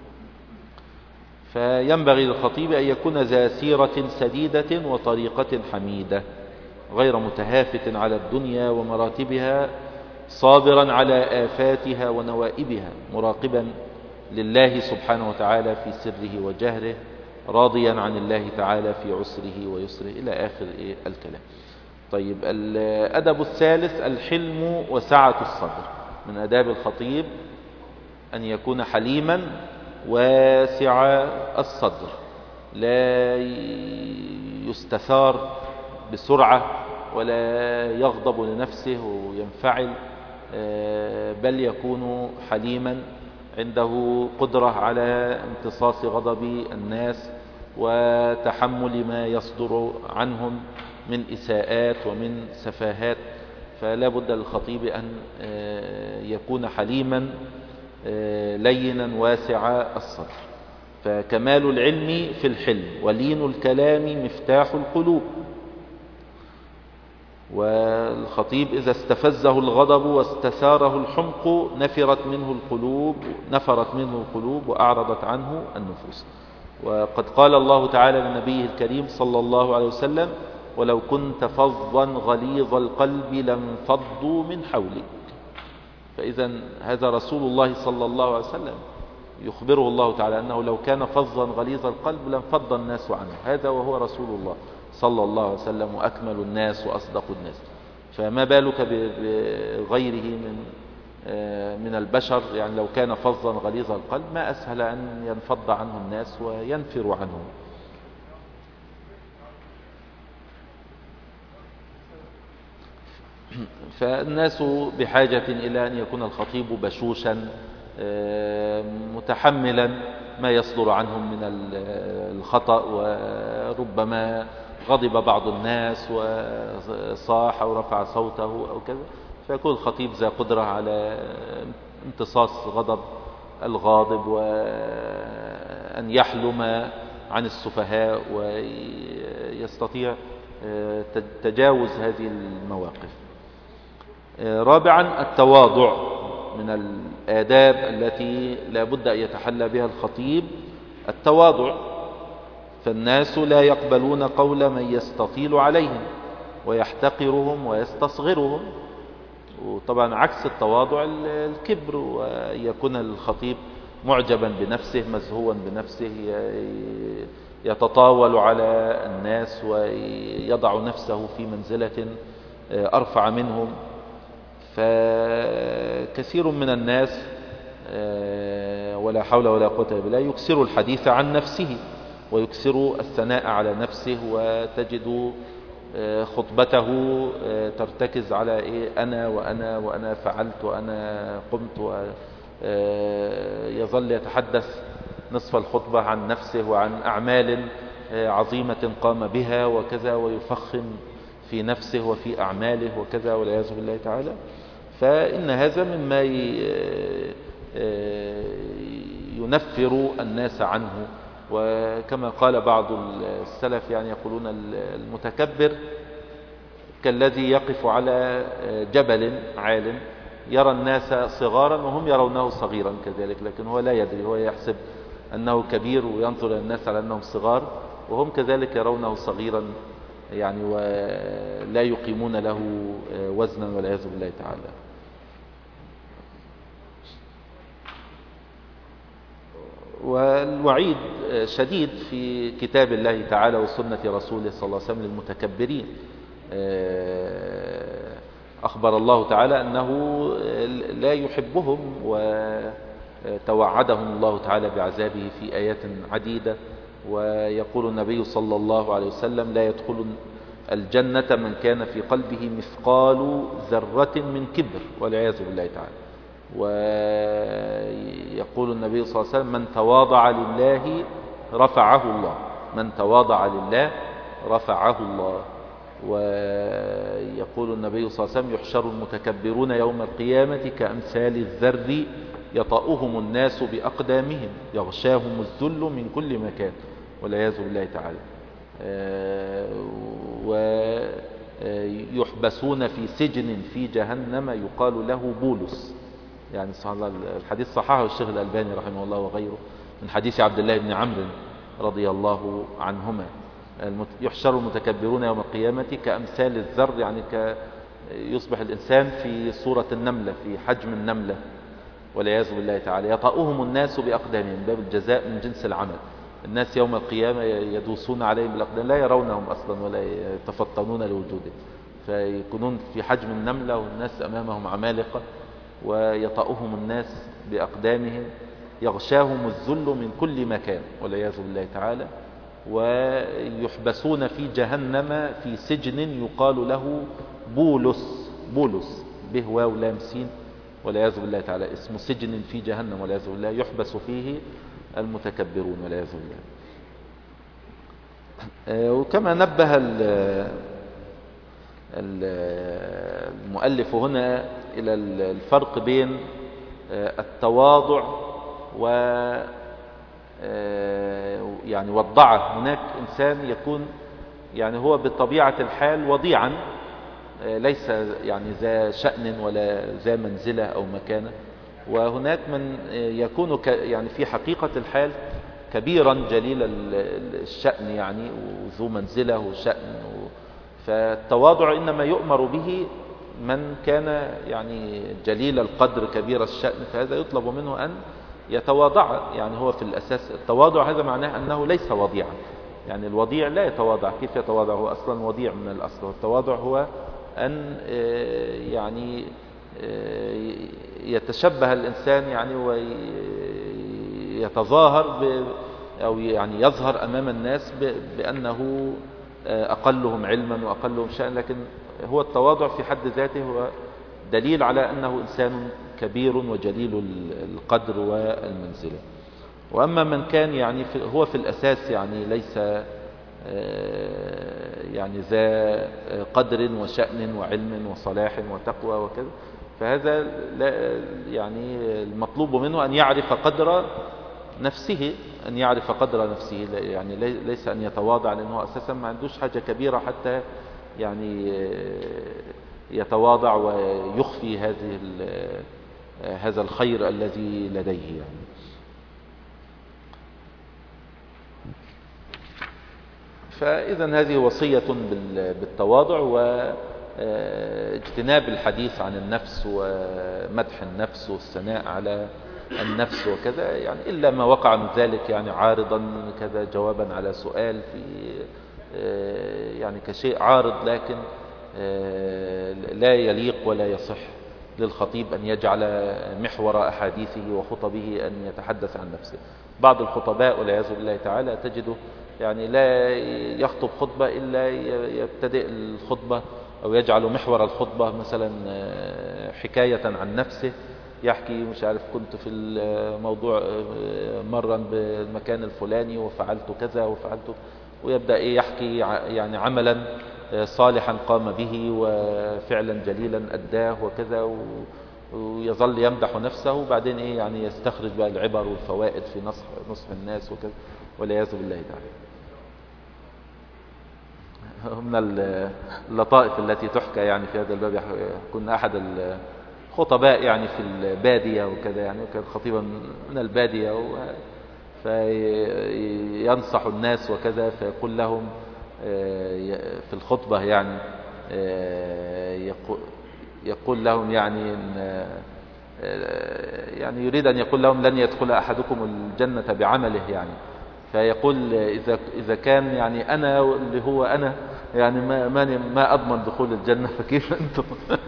فينبغي للخطيب أن يكون ذا سيرة سديدة وطريقة حميدة، غير متهافت على الدنيا ومراتبها، صابرا على آفاتها ونوائبها، مراقبا لله سبحانه وتعالى في سره وجهره، راضيا عن الله تعالى في عسره ويسره، إلى آخر الكلام. طيب، الأدب الثالث الحلم وسعة الصدر. من آداب الخطيب أن يكون حليما واسع الصدر، لا يستثار بسرعة ولا يغضب لنفسه وينفعل، بل يكون حليما، عنده قدرة على امتصاص غضب الناس وتحمل ما يصدر عنهم من إساءات ومن سفاهات. فلا بد للخطيب أن يكون حليما لينا واسع الصدر. فكمال العلم في الحلم، ولين الكلام مفتاح القلوب. والخطيب إذا استفزه الغضب واستثاره الحمق نفرت منه القلوب وأعرضت عنه النفوس. وقد قال الله تعالى لنبيه الكريم صلى الله عليه وسلم: ولو كنت فظا غليظ القلب لانفضوا من حولك. فإذا هذا رسول الله صلى الله عليه وسلم يخبره الله تعالى أنه لو كان فظا غليظ القلب لانفض الناس عنه، هذا وهو رسول الله صلى الله عليه وسلم وأكمل الناس وأصدق الناس. فما بالك بغيره من البشر؟ يعني لو كان فظا غليظ القلب ما أسهل أن ينفض عنه الناس وينفر عنه. فالناس بحاجة إلى أن يكون الخطيب بشوشا متحملا ما يصدر عنهم من الخطأ، وربما غضب بعض الناس وصاح أو رفع صوته أو كذا، فيكون الخطيب ذا قدرة على امتصاص غضب الغاضب وأن يحلم عن السفهاء ويستطيع تجاوز هذه المواقف. رابعا التواضع. من الآداب التي لا بد أن يتحلى بها الخطيب التواضع. فالناس لا يقبلون قول من يستطيل عليهم ويحتقرهم ويستصغرهم. وطبعا عكس التواضع الكبر، وأن يكون الخطيب معجبا بنفسه مزهوا بنفسه، يتطاول على الناس ويضع نفسه في منزلة أرفع منهم. فكثير من الناس ولا حول ولا قوة إلا بالله يكثر الحديث عن نفسه ويكثر الثناء على نفسه، وتجد خطبته ترتكز على أنا وأنا وأنا فعلت وأنا قمت، يظل يتحدث نصف الخطبة عن نفسه وعن أعمال عظيمة قام بها وكذا، ويفخم في نفسه وفي أعماله وكذا، والعياذ بالله تعالى. فإن هذا مما ينفر الناس عنه. وكما قال بعض السلف يعني يقولون المتكبر كالذي يقف على جبل عال يرى الناس صغارا وهم يرونه صغيرا كذلك، لكن هو لا يدري، هو يحسب أنه كبير وينظر إلى الناس على أنهم صغار وهم كذلك يرونه صغيرا يعني، ولا يقيمون له وزنا، والعياذ بالله تعالى. والوعيد شديد في كتاب الله تعالى وسنة رسوله صلى الله عليه وسلم للمتكبرين. أخبر الله تعالى أنه لا يحبهم، وتوعدهم الله تعالى بعذابه في آيات عديدة. ويقول النبي صلى الله عليه وسلم: لا يدخل الجنة من كان في قلبه مثقال ذرة من كبر، والعياذ بالله تعالى. ويقول النبي صلى الله عليه وسلم: من تواضع لله رفعه الله، من تواضع لله رفعه الله. ويقول النبي صلى الله عليه وسلم: يحشر المتكبرون يوم القيامة كأمثال الذر يطأهم الناس بأقدامهم يغشاهم الذل من كل مكان، والعياذ بالله تعالى. يحبسون في سجن في جهنم يقال له بولس. يعني سبحان الله الحديث صححه الشيخ الألباني رحمه الله وغيره من حديث عبد الله بن عمرو رضي الله عنهما. يحشر المتكبرون يوم القيامة كأمثال الذر، يعني يصبح الإنسان في صورة النملة، في حجم النملة والعياذ بالله تعالى، يطأهم الناس بأقدامهم، باب الجزاء من جنس العمل. الناس يوم القيامة يدوسون عليهم بالأقدام، لا يرونهم أصلا ولا يتفطنون لوجودهم، فيكونون في حجم النملة والناس أمامهم عمالقة، ويطأهم الناس بأقدامهم، يغشاهم الذل من كل مكان والعياذ بالله تعالى، ويحبسون في جهنم في سجن يقال له بولس. بولس به واو لام سين والعياذ بالله تعالى، اسم سجن في جهنم والعياذ بالله يحبس فيه المتكبرون والعياذ بالله. وكما نبه المؤلف هنا إلى الفرق بين التواضع و يعني والضعة. هناك إنسان يكون يعني هو بطبيعة الحال وضيعا، ليس يعني ذا شأن ولا ذا منزلة أو مكانة، وهناك من يكون يعني في حقيقة الحال كبيرا جليل الشأن يعني وذو منزلة وشأن. فالتواضع إنما يؤمر به من كان يعني جليل القدر كبير الشأن، فهذا يطلب منه أن يتواضع. يعني هو في الأساس التواضع هذا معناه أنه ليس وضيعا، يعني الوضيع لا يتواضع. كيف يتواضع؟ هو أصلا وضيع من الأصل. والتواضع هو أن يعني يتشبه الإنسان يعني ويتظاهر أو يعني يظهر أمام الناس بأنه أقلهم علما وأقلهم شأن، لكن هو التواضع في حد ذاته هو دليل على أنه إنسان كبير وجليل القدر والمنزلة. وأما من كان يعني هو في الأساس يعني ليس يعني ذا قدر وشأن وعلم وصلاح وتقوى وكذا، فهذا يعني المطلوب منه أن يعرف قدر نفسه، أن يعرف قدر نفسه، يعني ليس أن يتواضع، لأنه أساسا ما عندوش حاجة كبيرة حتى يعني يتواضع ويخفي هذا الخير الذي لديه يعني. فإذا هذه وصية بالتواضع واجتناب الحديث عن النفس ومدح النفس والثناء على النفس وكذا، يعني إلا ما وقع من ذلك يعني عارضا كذا جوابا على سؤال في يعني كشيء عارض، لكن لا يليق ولا يصح للخطيب أن يجعل محور أحاديثه وخطبه أن يتحدث عن نفسه. بعض الخطباء والعياذ بالله تعالى تجده يعني لا يخطب خطبة إلا يبتدئ الخطبة أو يجعل محور الخطبة مثلا حكاية عن نفسه، يحكي مش عارف كنت في الموضوع مرا بالمكان الفلاني وفعلت كذا وفعلت، ويبدأ يحكي يعني عملا صالحا قام به وفعلا جليلا أداه وكذا، ويظل يمدح نفسه، وبعدين يعني يستخرج بقى العبر والفوائد في نصح الناس وكذا والعياذ بالله تعالى. من اللطائف التي تحكى يعني في هذا الباب، كنا أحد الخطباء يعني في البادية وكذا، يعني وكان خطيبا من البادية فينصح الناس وكذا، فيقول لهم في الخطبة يعني يقول لهم يعني يعني يريد أن يقول لهم لن يدخل أحدكم الجنة بعمله يعني، فيقول إذا كان يعني أنا اللي هو أنا يعني ما أضمن دخول الجنة، فكيف أنتم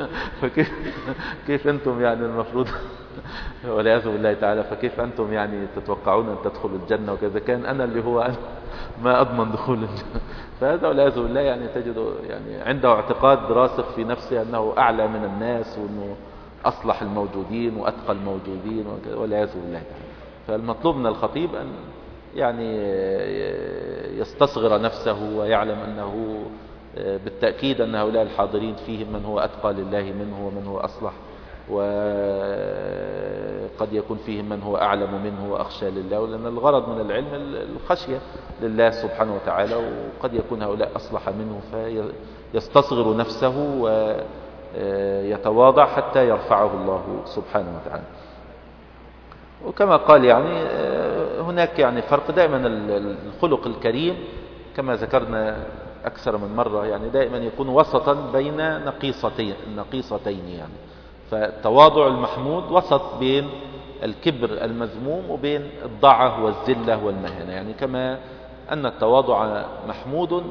كيف أنتم يعني المفروض والعياذ بالله تعالى، فكيف أنتم يعني تتوقعون أن تدخلوا الجنة وكذا كان أنا اللي هو أنا ما أضمن دخول الجنة. فهذا والعياذ بالله يعني تجد يعني عنده اعتقاد راسخ في نفسه أنه أعلى من الناس وأنه أصلح الموجودين وأتقى الموجودين والعياذ بالله تعالى. فالمطلوب من الخطيب أن يعني يستصغر نفسه ويعلم أنه بالتأكيد أن هؤلاء الحاضرين فيهم من هو أتقى لله منه ومن هو أصلح، وقد يكون فيهم من هو أعلم منه وأخشى لله، لأن الغرض من العلم الخشية لله سبحانه وتعالى، وقد يكون هؤلاء أصلح منه فيستصغر نفسه ويتواضع حتى يرفعه الله سبحانه وتعالى. وكما قال يعني هناك يعني فرق دائما. الخلق الكريم كما ذكرنا أكثر من مرة يعني دائما يكون وسطا بين نقيصتين يعني. فالتواضع المحمود وسط بين الكبر المذموم وبين الضعة والذلة والمهانة. يعني كما أن التواضع محمود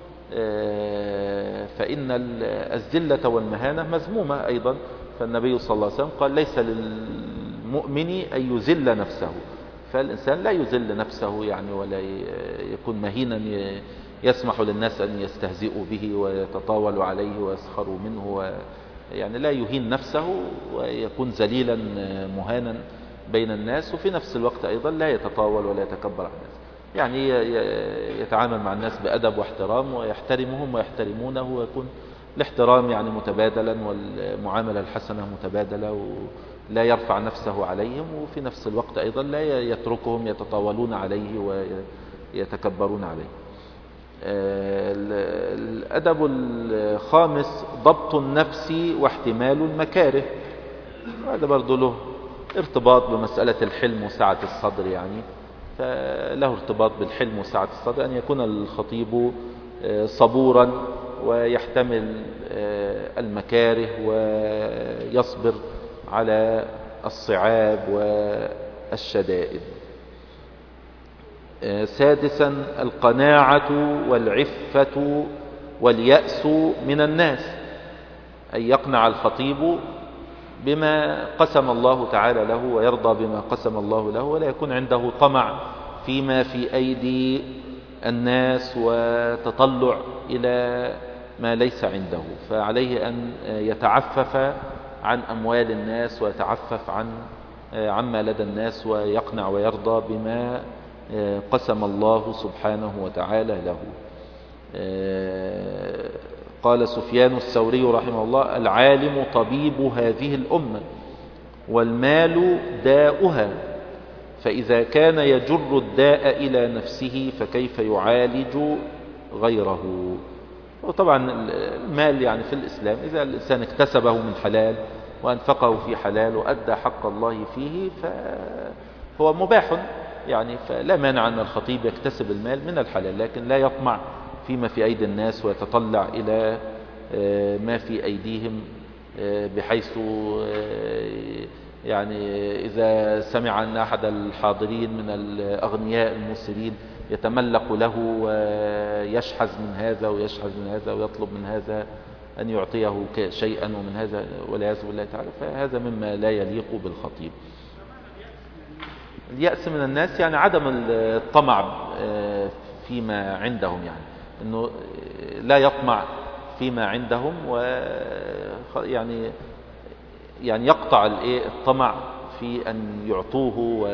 فإن الذلة والمهانة مذمومة أيضا. فالنبي صلى الله عليه وسلم قال ليس للمؤمن أن يذل نفسه. فالإنسان لا يذل نفسه يعني ولا يكون مهينا يسمح للناس أن يستهزئوا به ويتطاولوا عليه ويسخروا منه يعني لا يهين نفسه ويكون ذليلا مهانا بين الناس، وفي نفس الوقت أيضا لا يتطاول ولا يتكبر على الناس. يعني يتعامل مع الناس بأدب واحترام ويحترمهم ويحترمونه، ويكون الاحترام يعني متبادلا والمعاملة الحسنة متبادلة، ولا يرفع نفسه عليهم، وفي نفس الوقت أيضا لا يتركهم يتطاولون عليه ويتكبرون عليه. الأدب الخامس ضبط النفس واحتمال المكاره. هذا برضو له ارتباط بمسألة الحلم وسعة الصدر يعني. فله ارتباط بالحلم وسعة الصدر، أن يكون الخطيب صبورا ويحتمل المكاره ويصبر على الصعاب والشدائد. سادسا القناعة والعفة واليأس من الناس، أن يقنع الخطيب بما قسم الله تعالى له ويرضى بما قسم الله له، ولا يكون عنده طمع فيما في أيدي الناس وتطلع إلى ما ليس عنده. فعليه أن يتعفف عن أموال الناس ويتعفف عما لدى الناس ويقنع ويرضى بما قسم الله سبحانه وتعالى له. قال سفيان الثوري رحمه الله: العالم طبيب هذه الأمة والمال داؤها، فإذا كان يجر الداء إلى نفسه فكيف يعالج غيره. وطبعا المال يعني في الإسلام إذا الإنسان اكتسبه من حلال وأنفقه في حلال وأدى حق الله فيه فهو مباح يعني. فلا مانع أن الخطيب يكتسب المال من الحلال، لكن لا يطمع فيما في أيدي الناس ويتطلع إلى ما في أيديهم، بحيث يعني إذا سمع أن أحد الحاضرين من الأغنياء الموسرين يتملق له ويشحذ من هذا ويشحذ من هذا ويطلب من هذا أن يعطيه شيئا ومن هذا والعياذ بالله تعالى، فهذا مما لا يليق بالخطيب. اليأس من الناس يعني عدم الطمع فيما عندهم، يعني أنه لا يطمع فيما عندهم يعني يقطع الطمع في أن يعطوه.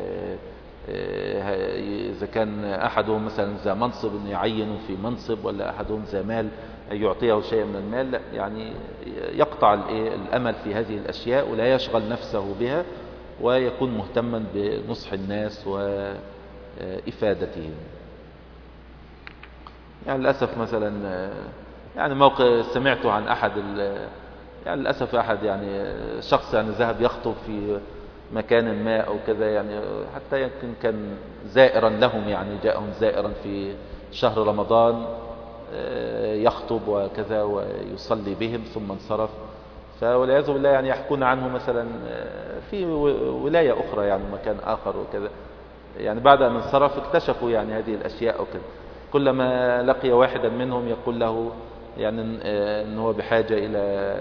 إذا كان أحدهم مثلا ذا منصب أن يعينه في منصب، ولا أحدهم ذا مال يعطيه شيء من المال، لا يعني يقطع الأمل في هذه الأشياء ولا يشغل نفسه بها، ويكون مهتما بنصح الناس وإفادتهم. يعني للأسف مثلا يعني موقع سمعته عن أحد يعني للأسف أحد يعني شخص يعني ذهب يخطب في مكان ما أو كذا، يعني حتى يمكن كان زائرا لهم، يعني جاءهم زائرا في شهر رمضان يخطب وكذا ويصلي بهم ثم انصرف. فوالعياذ بالله يعني يحكون عنه مثلا في ولاية أخرى يعني مكان آخر وكذا، يعني بعد أن انصرف اكتشفوا يعني هذه الأشياء وكذا. كلما لقي واحدا منهم يقول له يعني ان هو بحاجة الى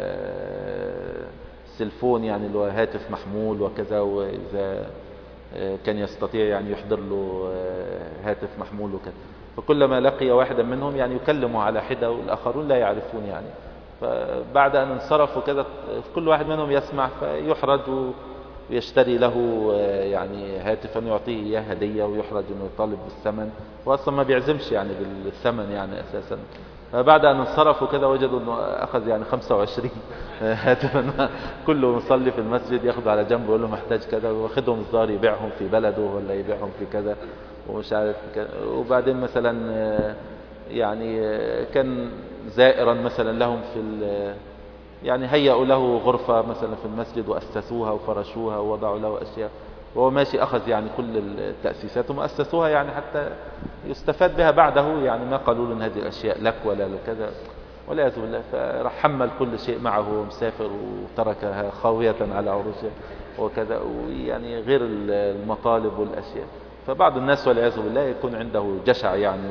سلفون، يعني اللي هو هاتف محمول وكذا، واذا كان يستطيع يعني يحضر له هاتف محمول وكذا. فكلما لقي واحدا منهم يعني يكلمه على حدة والآخرون لا يعرفون يعني. فبعد أن انصرفوا كذا كل واحد منهم يسمع فيحرج ويشتري له يعني هاتفا يعطيه إياه هدية، ويحرج أنه يطالب بالثمن، وأصلا ما بيعزمش يعني بالثمن يعني أساسا. فبعد أن انصرفوا كذا وجدوا أنه أخذ يعني 25 هاتفا، كله مصلي في المسجد ياخذ على جنب ويقول له محتاج كذا، واخدهم الزار يبيعهم في بلده ولا يبيعهم في كذا، ومش عارف وبعدين مثلا يعني كان زائرا مثلا لهم يعني هيئوا له غرفة مثلا في المسجد وأسسوها وفرشوها ووضعوا له أشياء، وهو ماشي أخذ يعني كل التأسيسات ومؤسسوها يعني حتى يستفاد بها بعده، يعني ما قالوا له إن هذه الأشياء لك ولا لكذا والعياذ بالله. فراح حمل كل شيء معه ومسافر وتركها خاوية على عروشها وكذا، ويعني غير المطالب والأشياء. فبعض الناس والعياذ بالله يكون عنده جشع يعني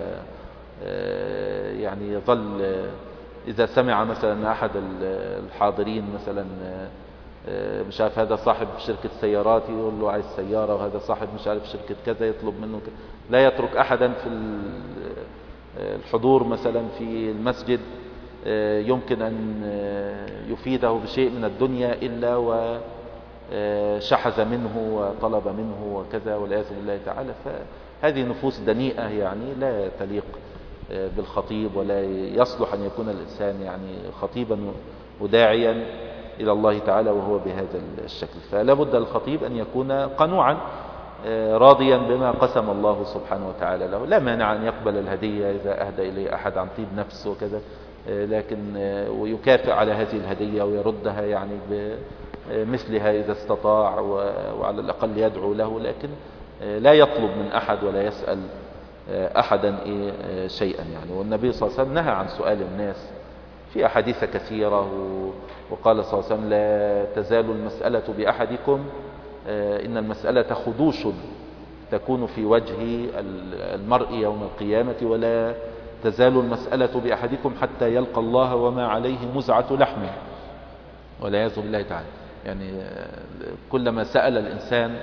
يعني يظل إذا سمع مثلا أحد الحاضرين مثلا مش عارف هذا صاحب شركة سيارات يقول له عايز سيارة، وهذا صاحب مش عارف شركة كذا يطلب منه كذا، لا يترك أحدا في الحضور مثلا في المسجد يمكن أن يفيده بشيء من الدنيا إلا وشحذ منه وطلب منه وكذا والعياذ بالله تعالى. فهذه نفوس دنيئة يعني لا تليق بالخطيب، ولا يصلح أن يكون الإنسان يعني خطيبا وداعيا إلى الله تعالى وهو بهذا الشكل. فلا بد للخطيب أن يكون قنوعا راضيا بما قسم الله سبحانه وتعالى له. لا مانع أن يقبل الهدية إذا أهدى إليه أحد عن طيب نفس وكذا، لكن ويكافئ على هذه الهدية ويردها يعني بمثلها إذا استطاع، وعلى الأقل يدعو له، لكن لا يطلب من أحد ولا يسأل أحدا شيئا يعني. والنبي صلى الله عليه وسلم نهى عن سؤال الناس في أحاديث كثيرة، وقال صلى الله عليه وسلم لا تزال المسألة بأحدكم إن المسألة خدوش تكون في وجه المرء يوم القيامة، ولا تزال المسألة بأحدكم حتى يلقى الله وما عليه مزعة لحم والعياذ بالله تعالى. يعني كلما سأل الإنسان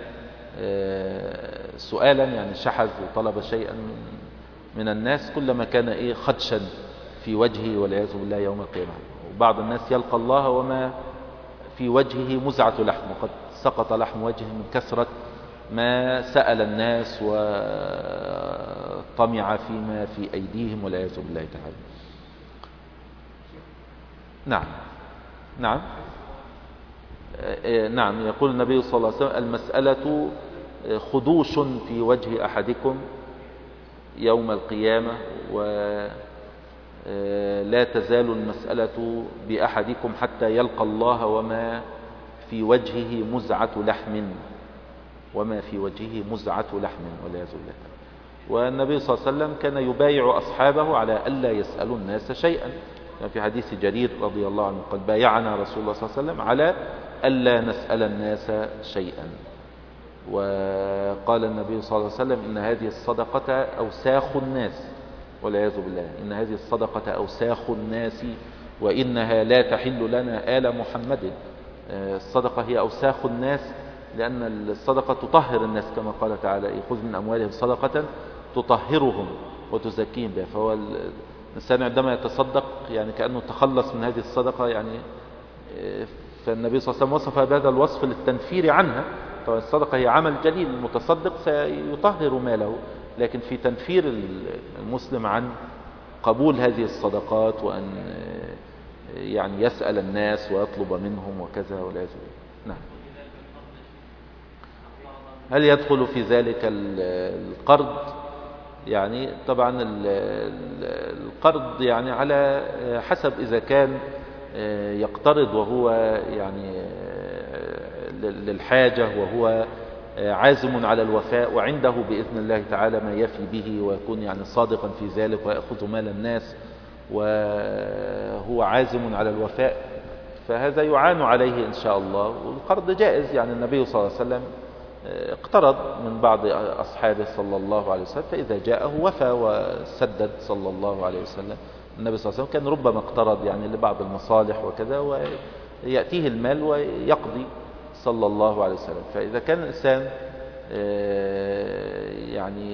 سؤالا يعني شحذ وطلب شيئا من الناس كلما كان خدشا في وجهه والعياذ بالله يوم القيامة. وبعض الناس يلقى الله وما في وجهه مزعة لحم، وقد سقط لحم وجهه من كثرة ما سأل الناس وطمع فيما في أيديهم والعياذ بالله تعالى. نعم نعم نعم. يقول النبي صلى الله عليه وسلم المسألة خدوش في وجه أحدكم يوم القيامة، ولا تزال المسألة بأحدكم حتى يلقى الله وما في وجهه مزعة لحم، وما في وجهه مزعة لحم والعياذ بالله. والنبي صلى الله عليه وسلم كان يبايع أصحابه على ألا يسألوا الناس شيئا. في حديث جرير رضي الله عنه قد بايعنا رسول الله صلى الله عليه وسلم على ألا نسأل الناس شيئا. وقال النبي صلى الله عليه وسلم إن هذه الصدقة أوساخ الناس والعياذ بالله، إن هذه الصدقة أوساخ الناس وإنها لا تحل لنا آل محمد. الصدقة هي أوساخ الناس، لأن الصدقة تطهر الناس كما قال تعالى خذ من أموالهم صدقة تطهرهم وتزكيهم بها. فهو الإنسان عندما يتصدق يعني كأنه تخلص من هذه الصدقة يعني. فالنبي صلى الله عليه وسلم وصف بهذا الوصف للتنفير عنها. طبعا الصدقة هي عمل جليل، المتصدق سيطهر ماله، لكن في تنفير المسلم عن قبول هذه الصدقات وأن يعني يسأل الناس ويطلب منهم وكذا والعياذ بالله. نعم. هل يدخل في ذلك القرض؟ يعني طبعا القرض يعني على حسب، إذا كان يقترض وهو يعني للحاجة وهو عازم على الوفاء وعنده بإذن الله تعالى ما يفي به ويكون يعني صادقا في ذلك ويأخذ مال الناس وهو عازم على الوفاء، فهذا يعان عليه إن شاء الله. والقرض جائز، يعني النبي صلى الله عليه وسلم اقترض من بعض أصحابه صلى الله عليه وسلم، فإذا جاءه وفى وسدد صلى الله عليه وسلم. النبي صلى الله عليه وسلم كان ربما اقترض يعني لبعض المصالح وكذا ويأتيه المال ويقضي صلى الله عليه وسلم. فإذا كان الإنسان يعني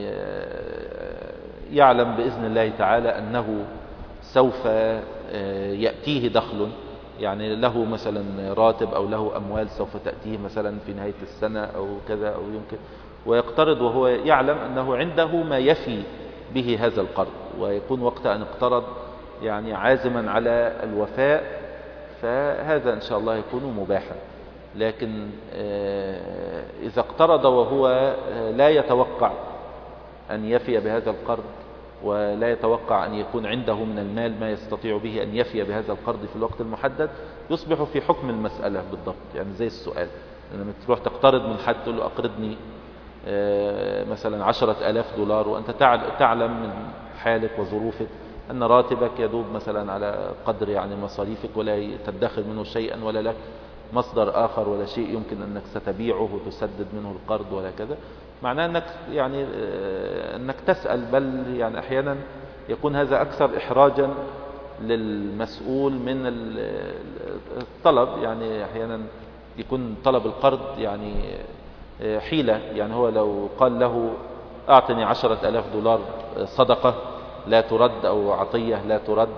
يعلم بإذن الله تعالى أنه سوف يأتيه دخل، يعني له مثلا راتب أو له أموال سوف تأتيه مثلا في نهاية السنة أو كذا أو يمكن، ويقترض وهو يعلم أنه عنده ما يفي به هذا القرض، ويكون وقت أن اقترض يعني عازما على الوفاء، فهذا إن شاء الله يكون مباحا. لكن إذا اقترض وهو لا يتوقع أن يفي بهذا القرض، ولا يتوقع أن يكون عنده من المال ما يستطيع به أن يفي بهذا القرض في الوقت المحدد، يصبح في حكم المسألة بالضبط. يعني زي السؤال لما تروح تقترض من حد تقول له أقرضني مثلا 10,000 دولار، وأنت تعلم من حالك وظروفك أن راتبك يدوب مثلا على قدر يعني مصاريفك، ولا تدخر منه شيئا، ولا لك مصدر آخر ولا شيء يمكن أنك ستبيعه وتسدد منه القرض ولا كذا. معناه أنك يعني أنك تسأل، بل يعني أحيانا يكون هذا أكثر إحراجا للمسؤول من الطلب. يعني أحيانا يكون طلب القرض يعني حيلة. يعني هو لو قال له أعطني 10,000 دولار صدقة لا ترد أو عطية لا ترد،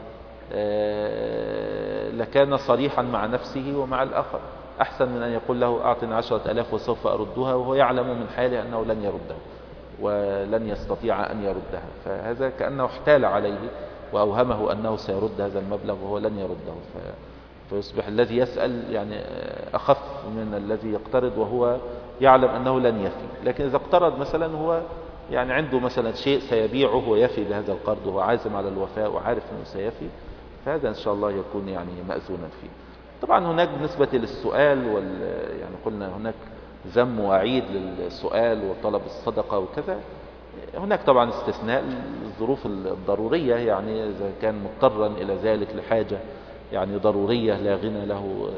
لكان صريحا مع نفسه ومع الآخر، أحسن من أن يقول له أعطني 10,000 وسوف أردها، وهو يعلم من حاله أنه لن يردها ولن يستطيع أن يردها. فهذا كأنه احتال عليه وأوهمه أنه سيرد هذا المبلغ وهو لن يرده. فيصبح الذي يسأل يعني أخف من الذي يقترض وهو يعلم أنه لن يفي. لكن إذا اقترض مثلا هو يعني عنده مثلا شيء سيبيعه ويفي بهذا القرض وهو عازم على الوفاء وعارف أنه سيفي، فهذا إن شاء الله يكون يعني مأذونا فيه. طبعا هناك بالنسبة للسؤال يعني قلنا هناك ذم وعيد للسؤال وطلب الصدقة وكذا. هناك طبعا استثناء الظروف الضرورية، يعني إذا كان مضطرا إلى ذلك لحاجة يعني ضرورية لا غنى له،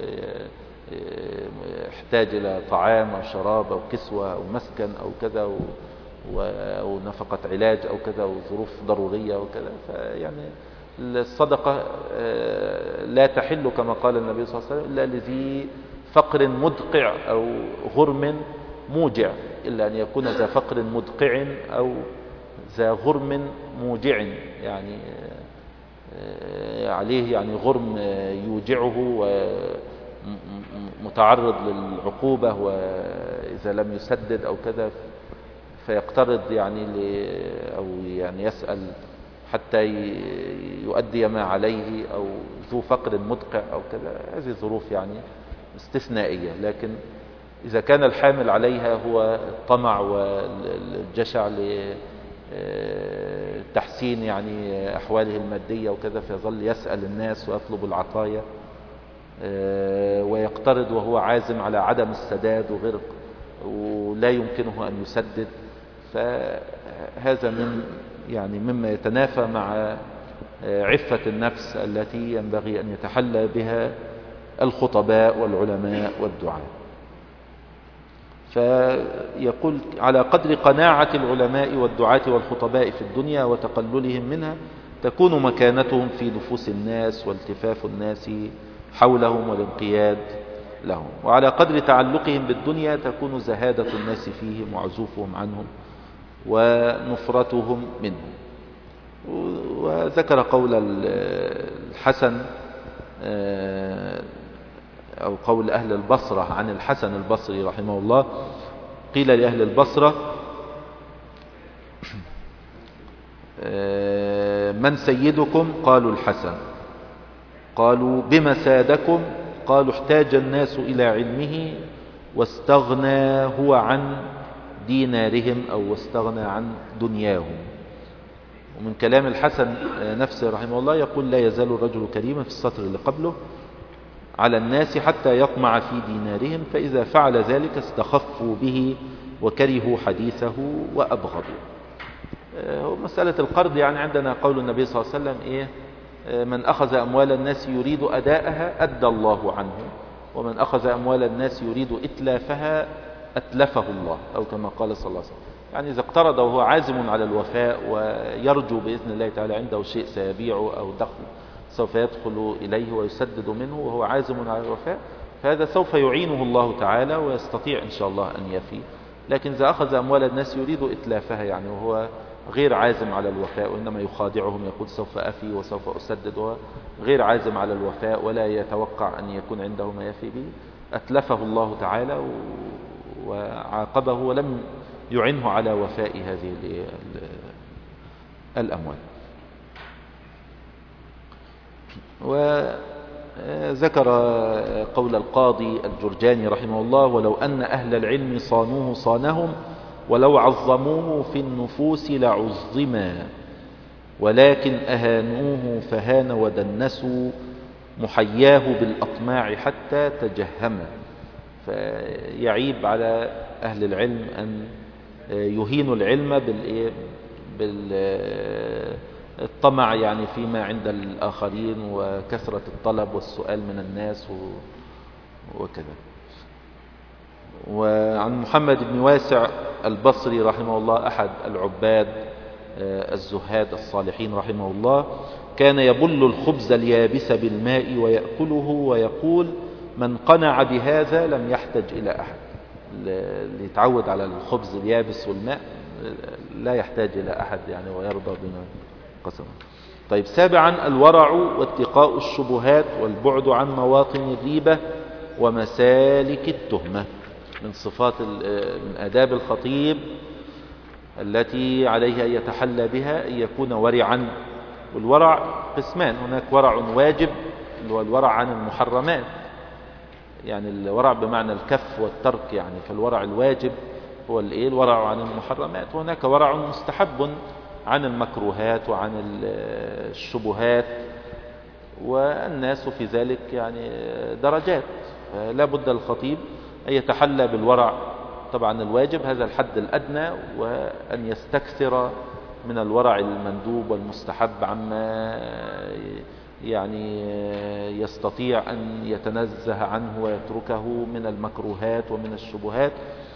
احتاج إلى طعام أو شراب أو كسوة أو مسكن أو كذا أو نفقة علاج أو كذا، وظروف ضرورية وكذا، فيعني الصدقة لا تحل كما قال النبي صلى الله عليه وسلم إلا لذي فقر مدقع أو غرم موجع، إلا أن يكون ذا فقر مدقع أو ذا غرم موجع، يعني عليه يعني غرم يوجعه ومتعرض للعقوبة، وإذا لم يسدد أو كذا فيقترض يعني أو يعني يسأل حتى يؤدي ما عليه، أو ذو فقر مدقع أو كذا. هذه ظروف يعني استثنائية. لكن إذا كان الحامل عليها هو الطمع والجشع لتحسين يعني أحواله المادية وكذا، فيظل يسأل الناس ويطلب العطايا ويقترض وهو عازم على عدم السداد ولا يمكنه أن يسدد، فهذا مما يتنافى مع عفة النفس التي ينبغي أن يتحلى بها الخطباء والعلماء والدعاة. فيقول على قدر قناعة العلماء والدعاة والخطباء في الدنيا وتقللهم منها تكون مكانتهم في نفوس الناس والتفاف الناس حولهم والانقياد لهم، وعلى قدر تعلقهم بالدنيا تكون زهادة الناس فيهم وعزوفهم عنهم ونفرتهم منهم. وذكر قول الحسن أو قول أهل البصرة عن الحسن البصري رحمه الله. قيل لأهل البصرة من سيدكم؟ قالوا الحسن. قالوا بما سادكم؟ قالوا احتاج الناس إلى علمه واستغنى هو عن دينارهم أو واستغنى عن دنياهم. ومن كلام الحسن نفسه رحمه الله يقول لا يزال الرجل كريما في السطر اللي قبله على الناس حتى يطمع في دينارهم، فإذا فعل ذلك استخفوا به وكرهوا حديثه وأبغضوا. مسألة القرض يعني عندنا قول النبي صلى الله عليه وسلم من أخذ أموال الناس يريد أداءها أدى الله عنه، ومن أخذ أموال الناس يريد إتلافها أتلفه الله، أو كما قال صلى الله عليه وسلم. يعني إذا اقترض وهو عازم على الوفاء ويرجو بإذن الله تعالى عنده شيء سيبيعه أو دخل سوف يدخل إليه ويسدد منه وهو عازم على الوفاء، فهذا سوف يعينه الله تعالى ويستطيع إن شاء الله أن يفي. لكن إذا أخذ أموال الناس يريد إتلافها يعني وهو غير عازم على الوفاء، وإنما يخادعهم يقول سوف أفي وسوف أسدد، وهو غير عازم على الوفاء ولا يتوقع أن يكون عنده ما يفي به، أتلفه الله تعالى وعاقبه ولم يعنه على وفاء هذه الأموال. وذكر قول القاضي الجرجاني رحمه الله ولو أن أهل العلم صانوه صانهم ولو عظموه في النفوس لعظما، ولكن أهانوه فهان ودنسوا محياه بالأطماع حتى تجهما. فيعيب على أهل العلم أن يهينوا العلم بالطمع يعني فيما عند الآخرين وكثرة الطلب والسؤال من الناس وكذا. وعن محمد بن واسع البصري رحمه الله أحد العباد الزهاد الصالحين رحمه الله، كان يبل الخبز اليابس بالماء ويأكله ويقول: من قنع بهذا لم يحتج إلى أحد. اللي يتعود على الخبز اليابس والماء لا يحتاج إلى أحد يعني، ويرضى بما قسم. طيب، سابعا الورع واتقاء الشبهات والبعد عن مواطن الريبة ومسالك التهمة. من صفات من آداب الخطيب التي عليه أن يتحلى بها أن يكون ورعا. والورع قسمان: هناك ورع واجب اللي هو الورع عن المحرمات، يعني الورع بمعنى الكف والترك يعني، فالورع الواجب هو الورع عن المحرمات. وهناك ورع مستحب عن المكروهات وعن الشبهات، والناس في ذلك يعني درجات. لا بد الخطيب أن يتحلى بالورع طبعا الواجب، هذا الحد الأدنى، وأن يستكثر من الورع المندوب والمستحب عما يعني يستطيع أن يتنزه عنه ويتركه من المكروهات ومن الشبهات،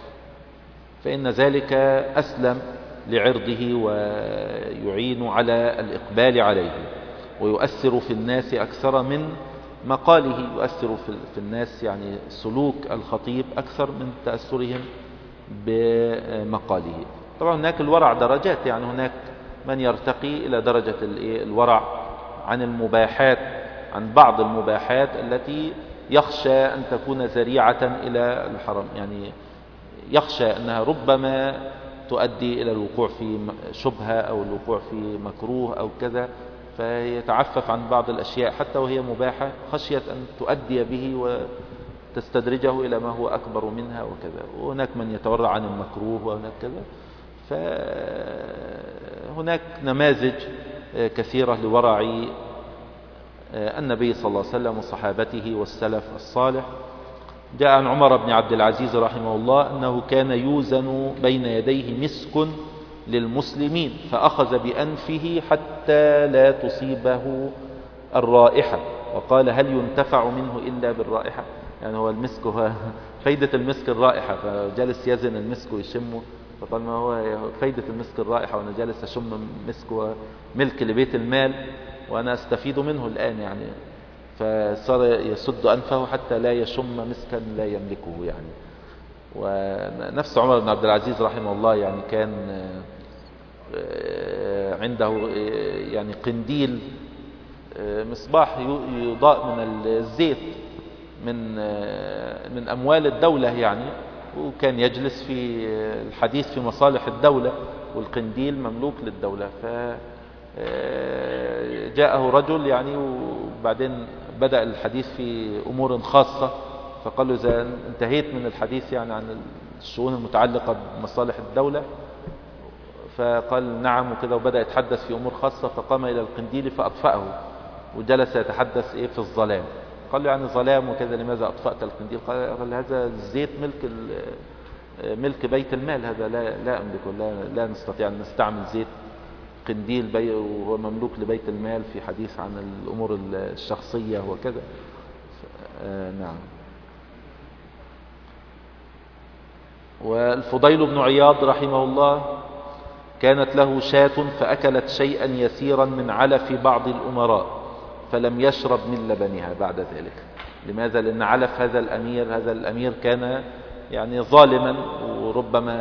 فإن ذلك أسلم لعرضه ويعين على الإقبال عليه، ويؤثر في الناس أكثر من مقاله. يؤثر في الناس يعني سلوك الخطيب أكثر من تأثرهم بمقاله. طبعا هناك الورع درجات، يعني هناك من يرتقي إلى درجة الورع عن المباحات، عن بعض المباحات التي يخشى أن تكون ذريعة إلى الحرام، يعني يخشى أنها ربما تؤدي إلى الوقوع في شبهة أو الوقوع في مكروه أو كذا، فيتعفف عن بعض الأشياء حتى وهي مباحة خشية أن تؤدي به وتستدرجه إلى ما هو أكبر منها وكذا. وهناك من يتورع عن المكروه وهناك كذا. فهناك نماذج كثيرة لورع النبي صلى الله عليه وسلم وصحابته والسلف الصالح. جاء عن عمر بن عبد العزيز رحمه الله أنه كان يوزن بين يديه مسك للمسلمين، فأخذ بأنفه حتى لا تصيبه الرائحة، وقال: هل ينتفع منه إلا بالرائحة؟ يعني هو المسك، هو فايدة المسك الرائحة، فجالس يزن المسك ويشمه، فقال: ما هو فايدة المسك الرائحة وأنا جالس أشم مسك وملك لبيت المال وأنا أستفيد منه الآن يعني. فصار يسد أنفه حتى لا يشم مسكا لا يملكه يعني. ونفس عمر بن عبد العزيز رحمه الله يعني كان عنده يعني قنديل مصباح يضاء من الزيت من أموال الدولة يعني، وكان يجلس في الحديث في مصالح الدولة والقنديل مملوك للدولة. فجاءه رجل يعني، وبعدين بدأ الحديث في أمور خاصة، فقال له: إذا انتهيت من الحديث يعني عن الشؤون المتعلقة بمصالح الدولة؟ فقال: نعم وكذا، وبدأ يتحدث في أمور خاصة، فقام إلى القنديل فأطفأه وجلس يتحدث في الظلام. قال له: يعني ظلام وكذا، لماذا أطفأت القنديل؟ قال: هذا الزيت ملك بيت المال، هذا لا أملكه، لا نستطيع أن نستعمل زيت قنديل وهو مملوك لبيت المال في حديث عن الأمور الشخصية وكذا. نعم. والفضيل بن عياض رحمه الله كانت له شاة فأكلت شيئا يسيرا من علف بعض الأمراء فلم يشرب من لبنها بعد ذلك. لماذا؟ لأن علف هذا الأمير كان يعني ظالما، وربما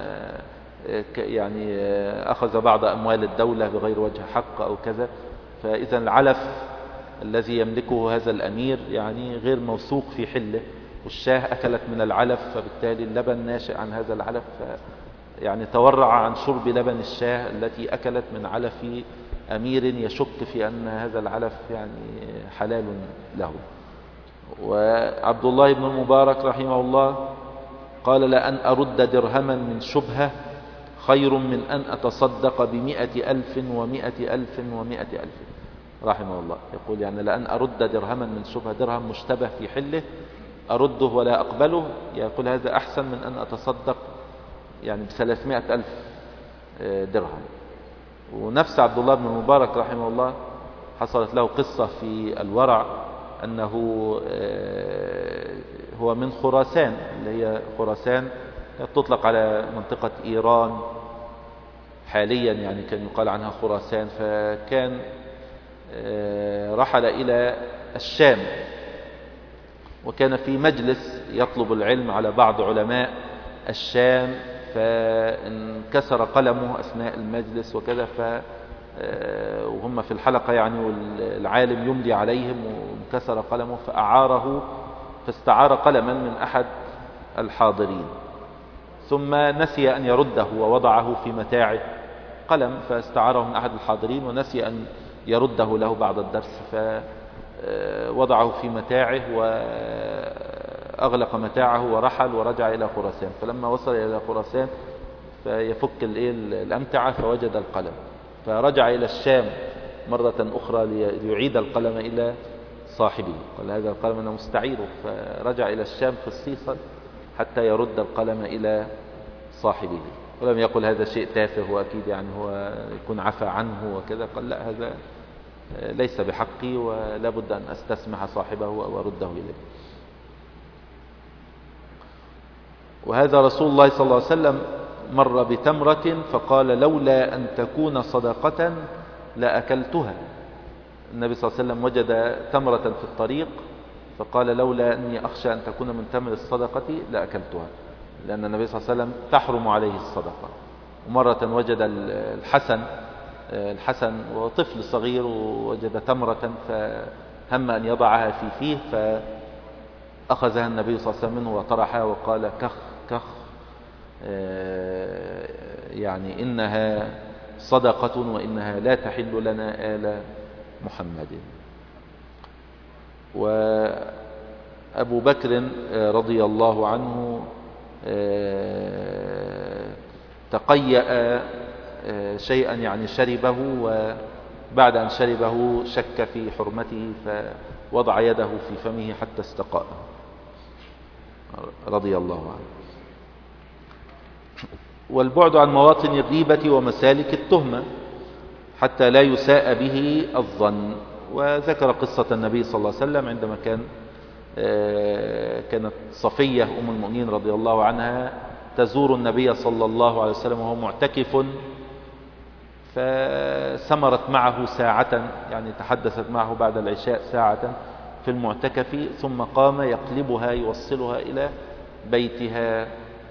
يعني أخذ بعض أموال الدولة بغير وجه حق أو كذا. فإذا العلف الذي يملكه هذا الأمير يعني غير موثوق في حله، والشاه أكلت من العلف، فبالتالي اللبن ناشئ عن هذا العلف، يعني تورع عن شرب لبن الشاه التي أكلت من علف أمير يشك في أن هذا العلف يعني حلال له. وعبد الله بن المبارك رحمه الله قال لأن أرد درهما من شبهة خير من أن أتصدق ب100,000 و100,000 و100,000. رحمه الله يقول يعني لأن أرد درهما من شبهة، درهم مشتبه في حله أرده ولا أقبله، يقول هذا أحسن من أن أتصدق يعني ب300,000 درهم. ونفس عبد الله بن المبارك رحمه الله حصلت له قصة في الورع، أنه هو من خراسان، اللي هي خراسان تطلق على منطقة إيران حاليا، يعني كان يقال عنها خراسان. فكان رحل إلى الشام، وكان في مجلس يطلب العلم على بعض علماء الشام، فانكسر قلمه أثناء المجلس وكذا، وهم في الحلقة يعني، والعالم يملي عليهم وانكسر قلمه، فاستعار قلما من أحد الحاضرين، ثم نسي أن يرده ووضعه في متاعه، قلم فاستعاره من أحد الحاضرين ونسي أن يرده له بعد الدرس، فوضعه في متاعه وأغلق متاعه ورحل ورجع إلى خراسان. فلما وصل إلى خراسان فيفك الأمتعة فوجد القلم، فرجع إلى الشام مرة أخرى ليعيد القلم إلى صاحبه، قال هذا القلم أنا مستعيره، فرجع إلى الشام خصيصا حتى يرد القلم إلى صاحبه، ولم يقل هذا شيء تافه وأكيد يعني هو يكون عفى عنه وكذا، قال لا، هذا ليس بحقي ولا بد أن أستسمح صاحبه أو أرده إليه. وهذا رسول الله صلى الله عليه وسلم مر بتمرة فقال لولا أن تكون صدقة لأكلتها. النبي صلى الله عليه وسلم وجد تمرة في الطريق فقال لولا أني أخشى أن تكون من تمر الصدقة لأكلتها، لأن النبي صلى الله عليه وسلم تحرم عليه الصدقة. ومرة وجد الحسن وطفل صغير ووجد تمرة فهم أن يضعها في فيه، فأخذها النبي صلى الله عليه وسلم منه وطرحها وقال كخ كخ، يعني إنها صدقة وإنها لا تحل لنا آل محمد. وأبو بكر رضي الله عنه تقيأ شيئا يعني شربه، وبعد أن شربه شك في حرمته فوضع يده في فمه حتى استقاء رضي الله عنه. والبعد عن مواطن الريبة ومسالك التهمة حتى لا يساء به الظن. وذكر قصة النبي صلى الله عليه وسلم عندما كانت صفية أم المؤمنين رضي الله عنها تزور النبي صلى الله عليه وسلم وهو معتكف، فسمرت معه ساعة، يعني تحدثت معه بعد العشاء ساعة في المعتكف، ثم قام يقلبها يوصلها إلى بيتها،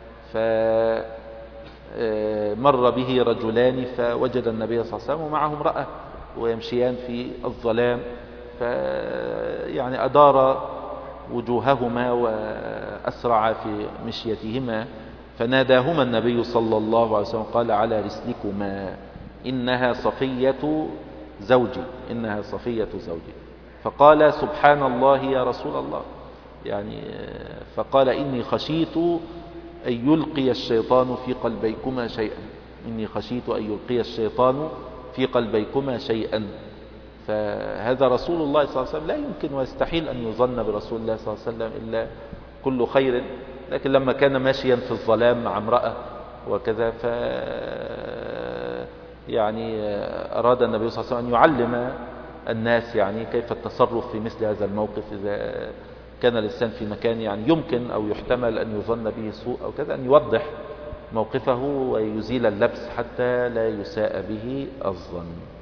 فمر به رجلان فوجد النبي صلى الله عليه وسلم ومعه امرأة ويمشيان في الظلام، يعني أدار وجوههما وأسرع في مشيتهما، فناداهما النبي صلى الله عليه وسلم قال على رسلكما إنها صفية زوجي، إنها صفية زوجي. فقال سبحان الله يا رسول الله، يعني فقال إني خشيت أن يلقي الشيطان في قلبيكما شيئا، إني خشيت أن يلقي الشيطان في قلبيكما شيئا. فهذا رسول الله صلى الله عليه وسلم لا يمكن ويستحيل أن يظن برسول الله صلى الله عليه وسلم إلا كل خير، لكن لما كان ماشيا في الظلام مع امرأة وكذا يعني أراد النبي صلى الله عليه وسلم أن يعلم الناس يعني كيف التصرف في مثل هذا الموقف، إذا كان الإنسان في مكان يعني يمكن أو يحتمل أن يظن به سوء أو كذا، أن يوضح موقفه ويزيل اللبس حتى لا يساء به الظن.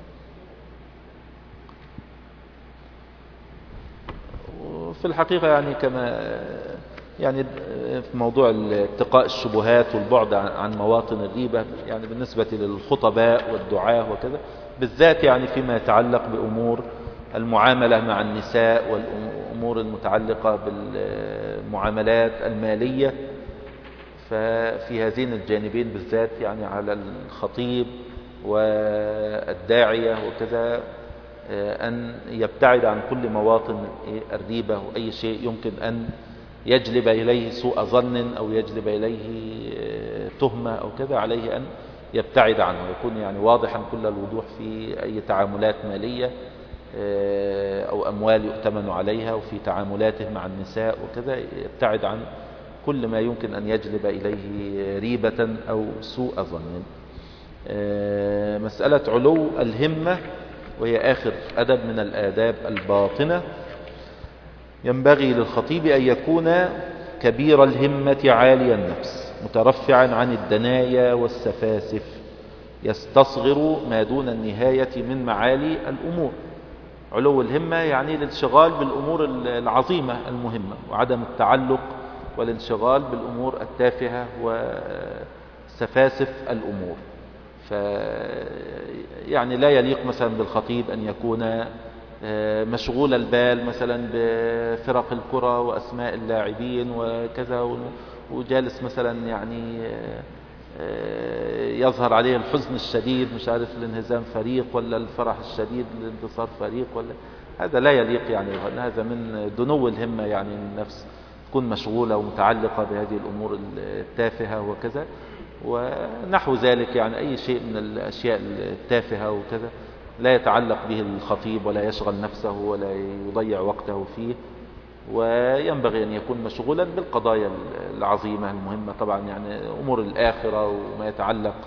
وفي الحقيقة يعني كما يعني في موضوع اتقاء الشبهات والبعد عن مواطن الريبة، يعني بالنسبة للخطباء والدعاة وكذا بالذات، يعني فيما يتعلق بأمور المعاملة مع النساء والأمور المتعلقة بالمعاملات المالية، ففي هذين الجانبين بالذات يعني على الخطيب والداعية وكذا أن يبتعد عن كل مواطن الريبة وأي شيء يمكن أن يجلب إليه سوء ظن أو يجلب إليه تهمة أو كذا، عليه أن يبتعد عنه، يكون يعني واضحا كل الوضوح في أي تعاملات مالية أو أموال يؤتمن عليها، وفي تعاملاته مع النساء وكذا، يبتعد عن كل ما يمكن أن يجلب إليه ريبة أو سوء ظن. مسألة علو الهمة، وهي آخر أدب من الآداب الباطنة، ينبغي للخطيب أن يكون كبير الهمة عالي النفس مترفعا عن الدنايا والسفاسف، يستصغر ما دون النهاية من معالي الأمور. علو الهمة يعني الانشغال بالأمور العظيمة المهمة، وعدم التعلق والانشغال بالأمور التافهة وسفاسف الأمور. يعني لا يليق مثلا بالخطيب أن يكون مشغول البال مثلا بفرق الكرة وأسماء اللاعبين وكذا، وجالس مثلا يعني يظهر عليه الحزن الشديد، مش عارف لانهزام فريق ولا الفرح الشديد لانتصار فريق، ولا هذا لا يليق. يعني هذا من دنو الهمة، يعني النفس تكون مشغولة ومتعلقة بهذه الأمور التافهة وكذا ونحو ذلك. يعني أي شيء من الأشياء التافهة وكذا لا يتعلق به الخطيب ولا يشغل نفسه ولا يضيع وقته فيه، وينبغي أن يكون مشغولا بالقضايا العظيمة المهمة طبعا، يعني أمور الآخرة وما يتعلق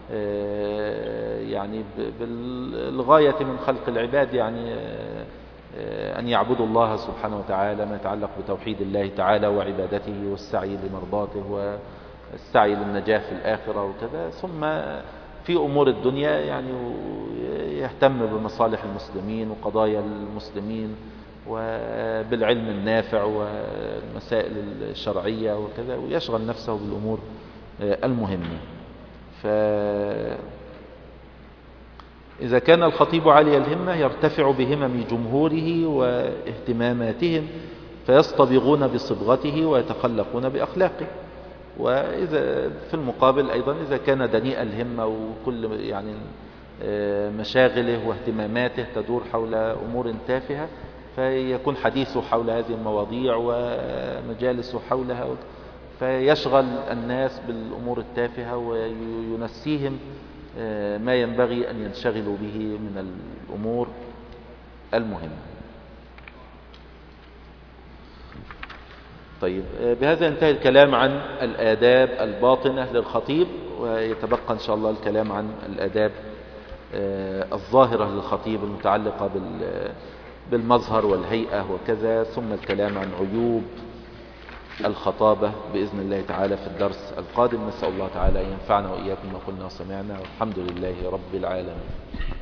يعني بالغاية من خلق العباد، يعني أن يعبدوا الله سبحانه وتعالى، ما يتعلق بتوحيد الله تعالى وعبادته والسعي لمرضاته والسعي للنجاة في الآخرة وكذا. ثم في أمور الدنيا يعني يهتم بمصالح المسلمين وقضايا المسلمين وبالعلم النافع والمسائل الشرعية وكذا، ويشغل نفسه بالأمور المهمة. فإذا كان الخطيب عالي الهمة يرتفع بهمم جمهوره واهتماماتهم، فيصطبغون بصبغته ويتخلقون بأخلاقه. وإذا في المقابل أيضا إذا كان دنيء الهمة وكل يعني مشاغله واهتماماته تدور حول أمور تافهة، فيكون حديثه حول هذه المواضيع ومجالسه حولها، فيشغل الناس بالأمور التافهة وينسيهم ما ينبغي أن ينشغلوا به من الأمور المهمة. طيب، بهذا ينتهي الكلام عن الآداب الباطنة للخطيب، ويتبقى إن شاء الله الكلام عن الآداب الظاهرة للخطيب المتعلقة بالمظهر والهيئة وكذا، ثم الكلام عن عيوب الخطابة بإذن الله تعالى في الدرس القادم. نسأل الله تعالى أن ينفعنا وإياكم ما قلنا وسمعنا، والحمد لله رب العالمين.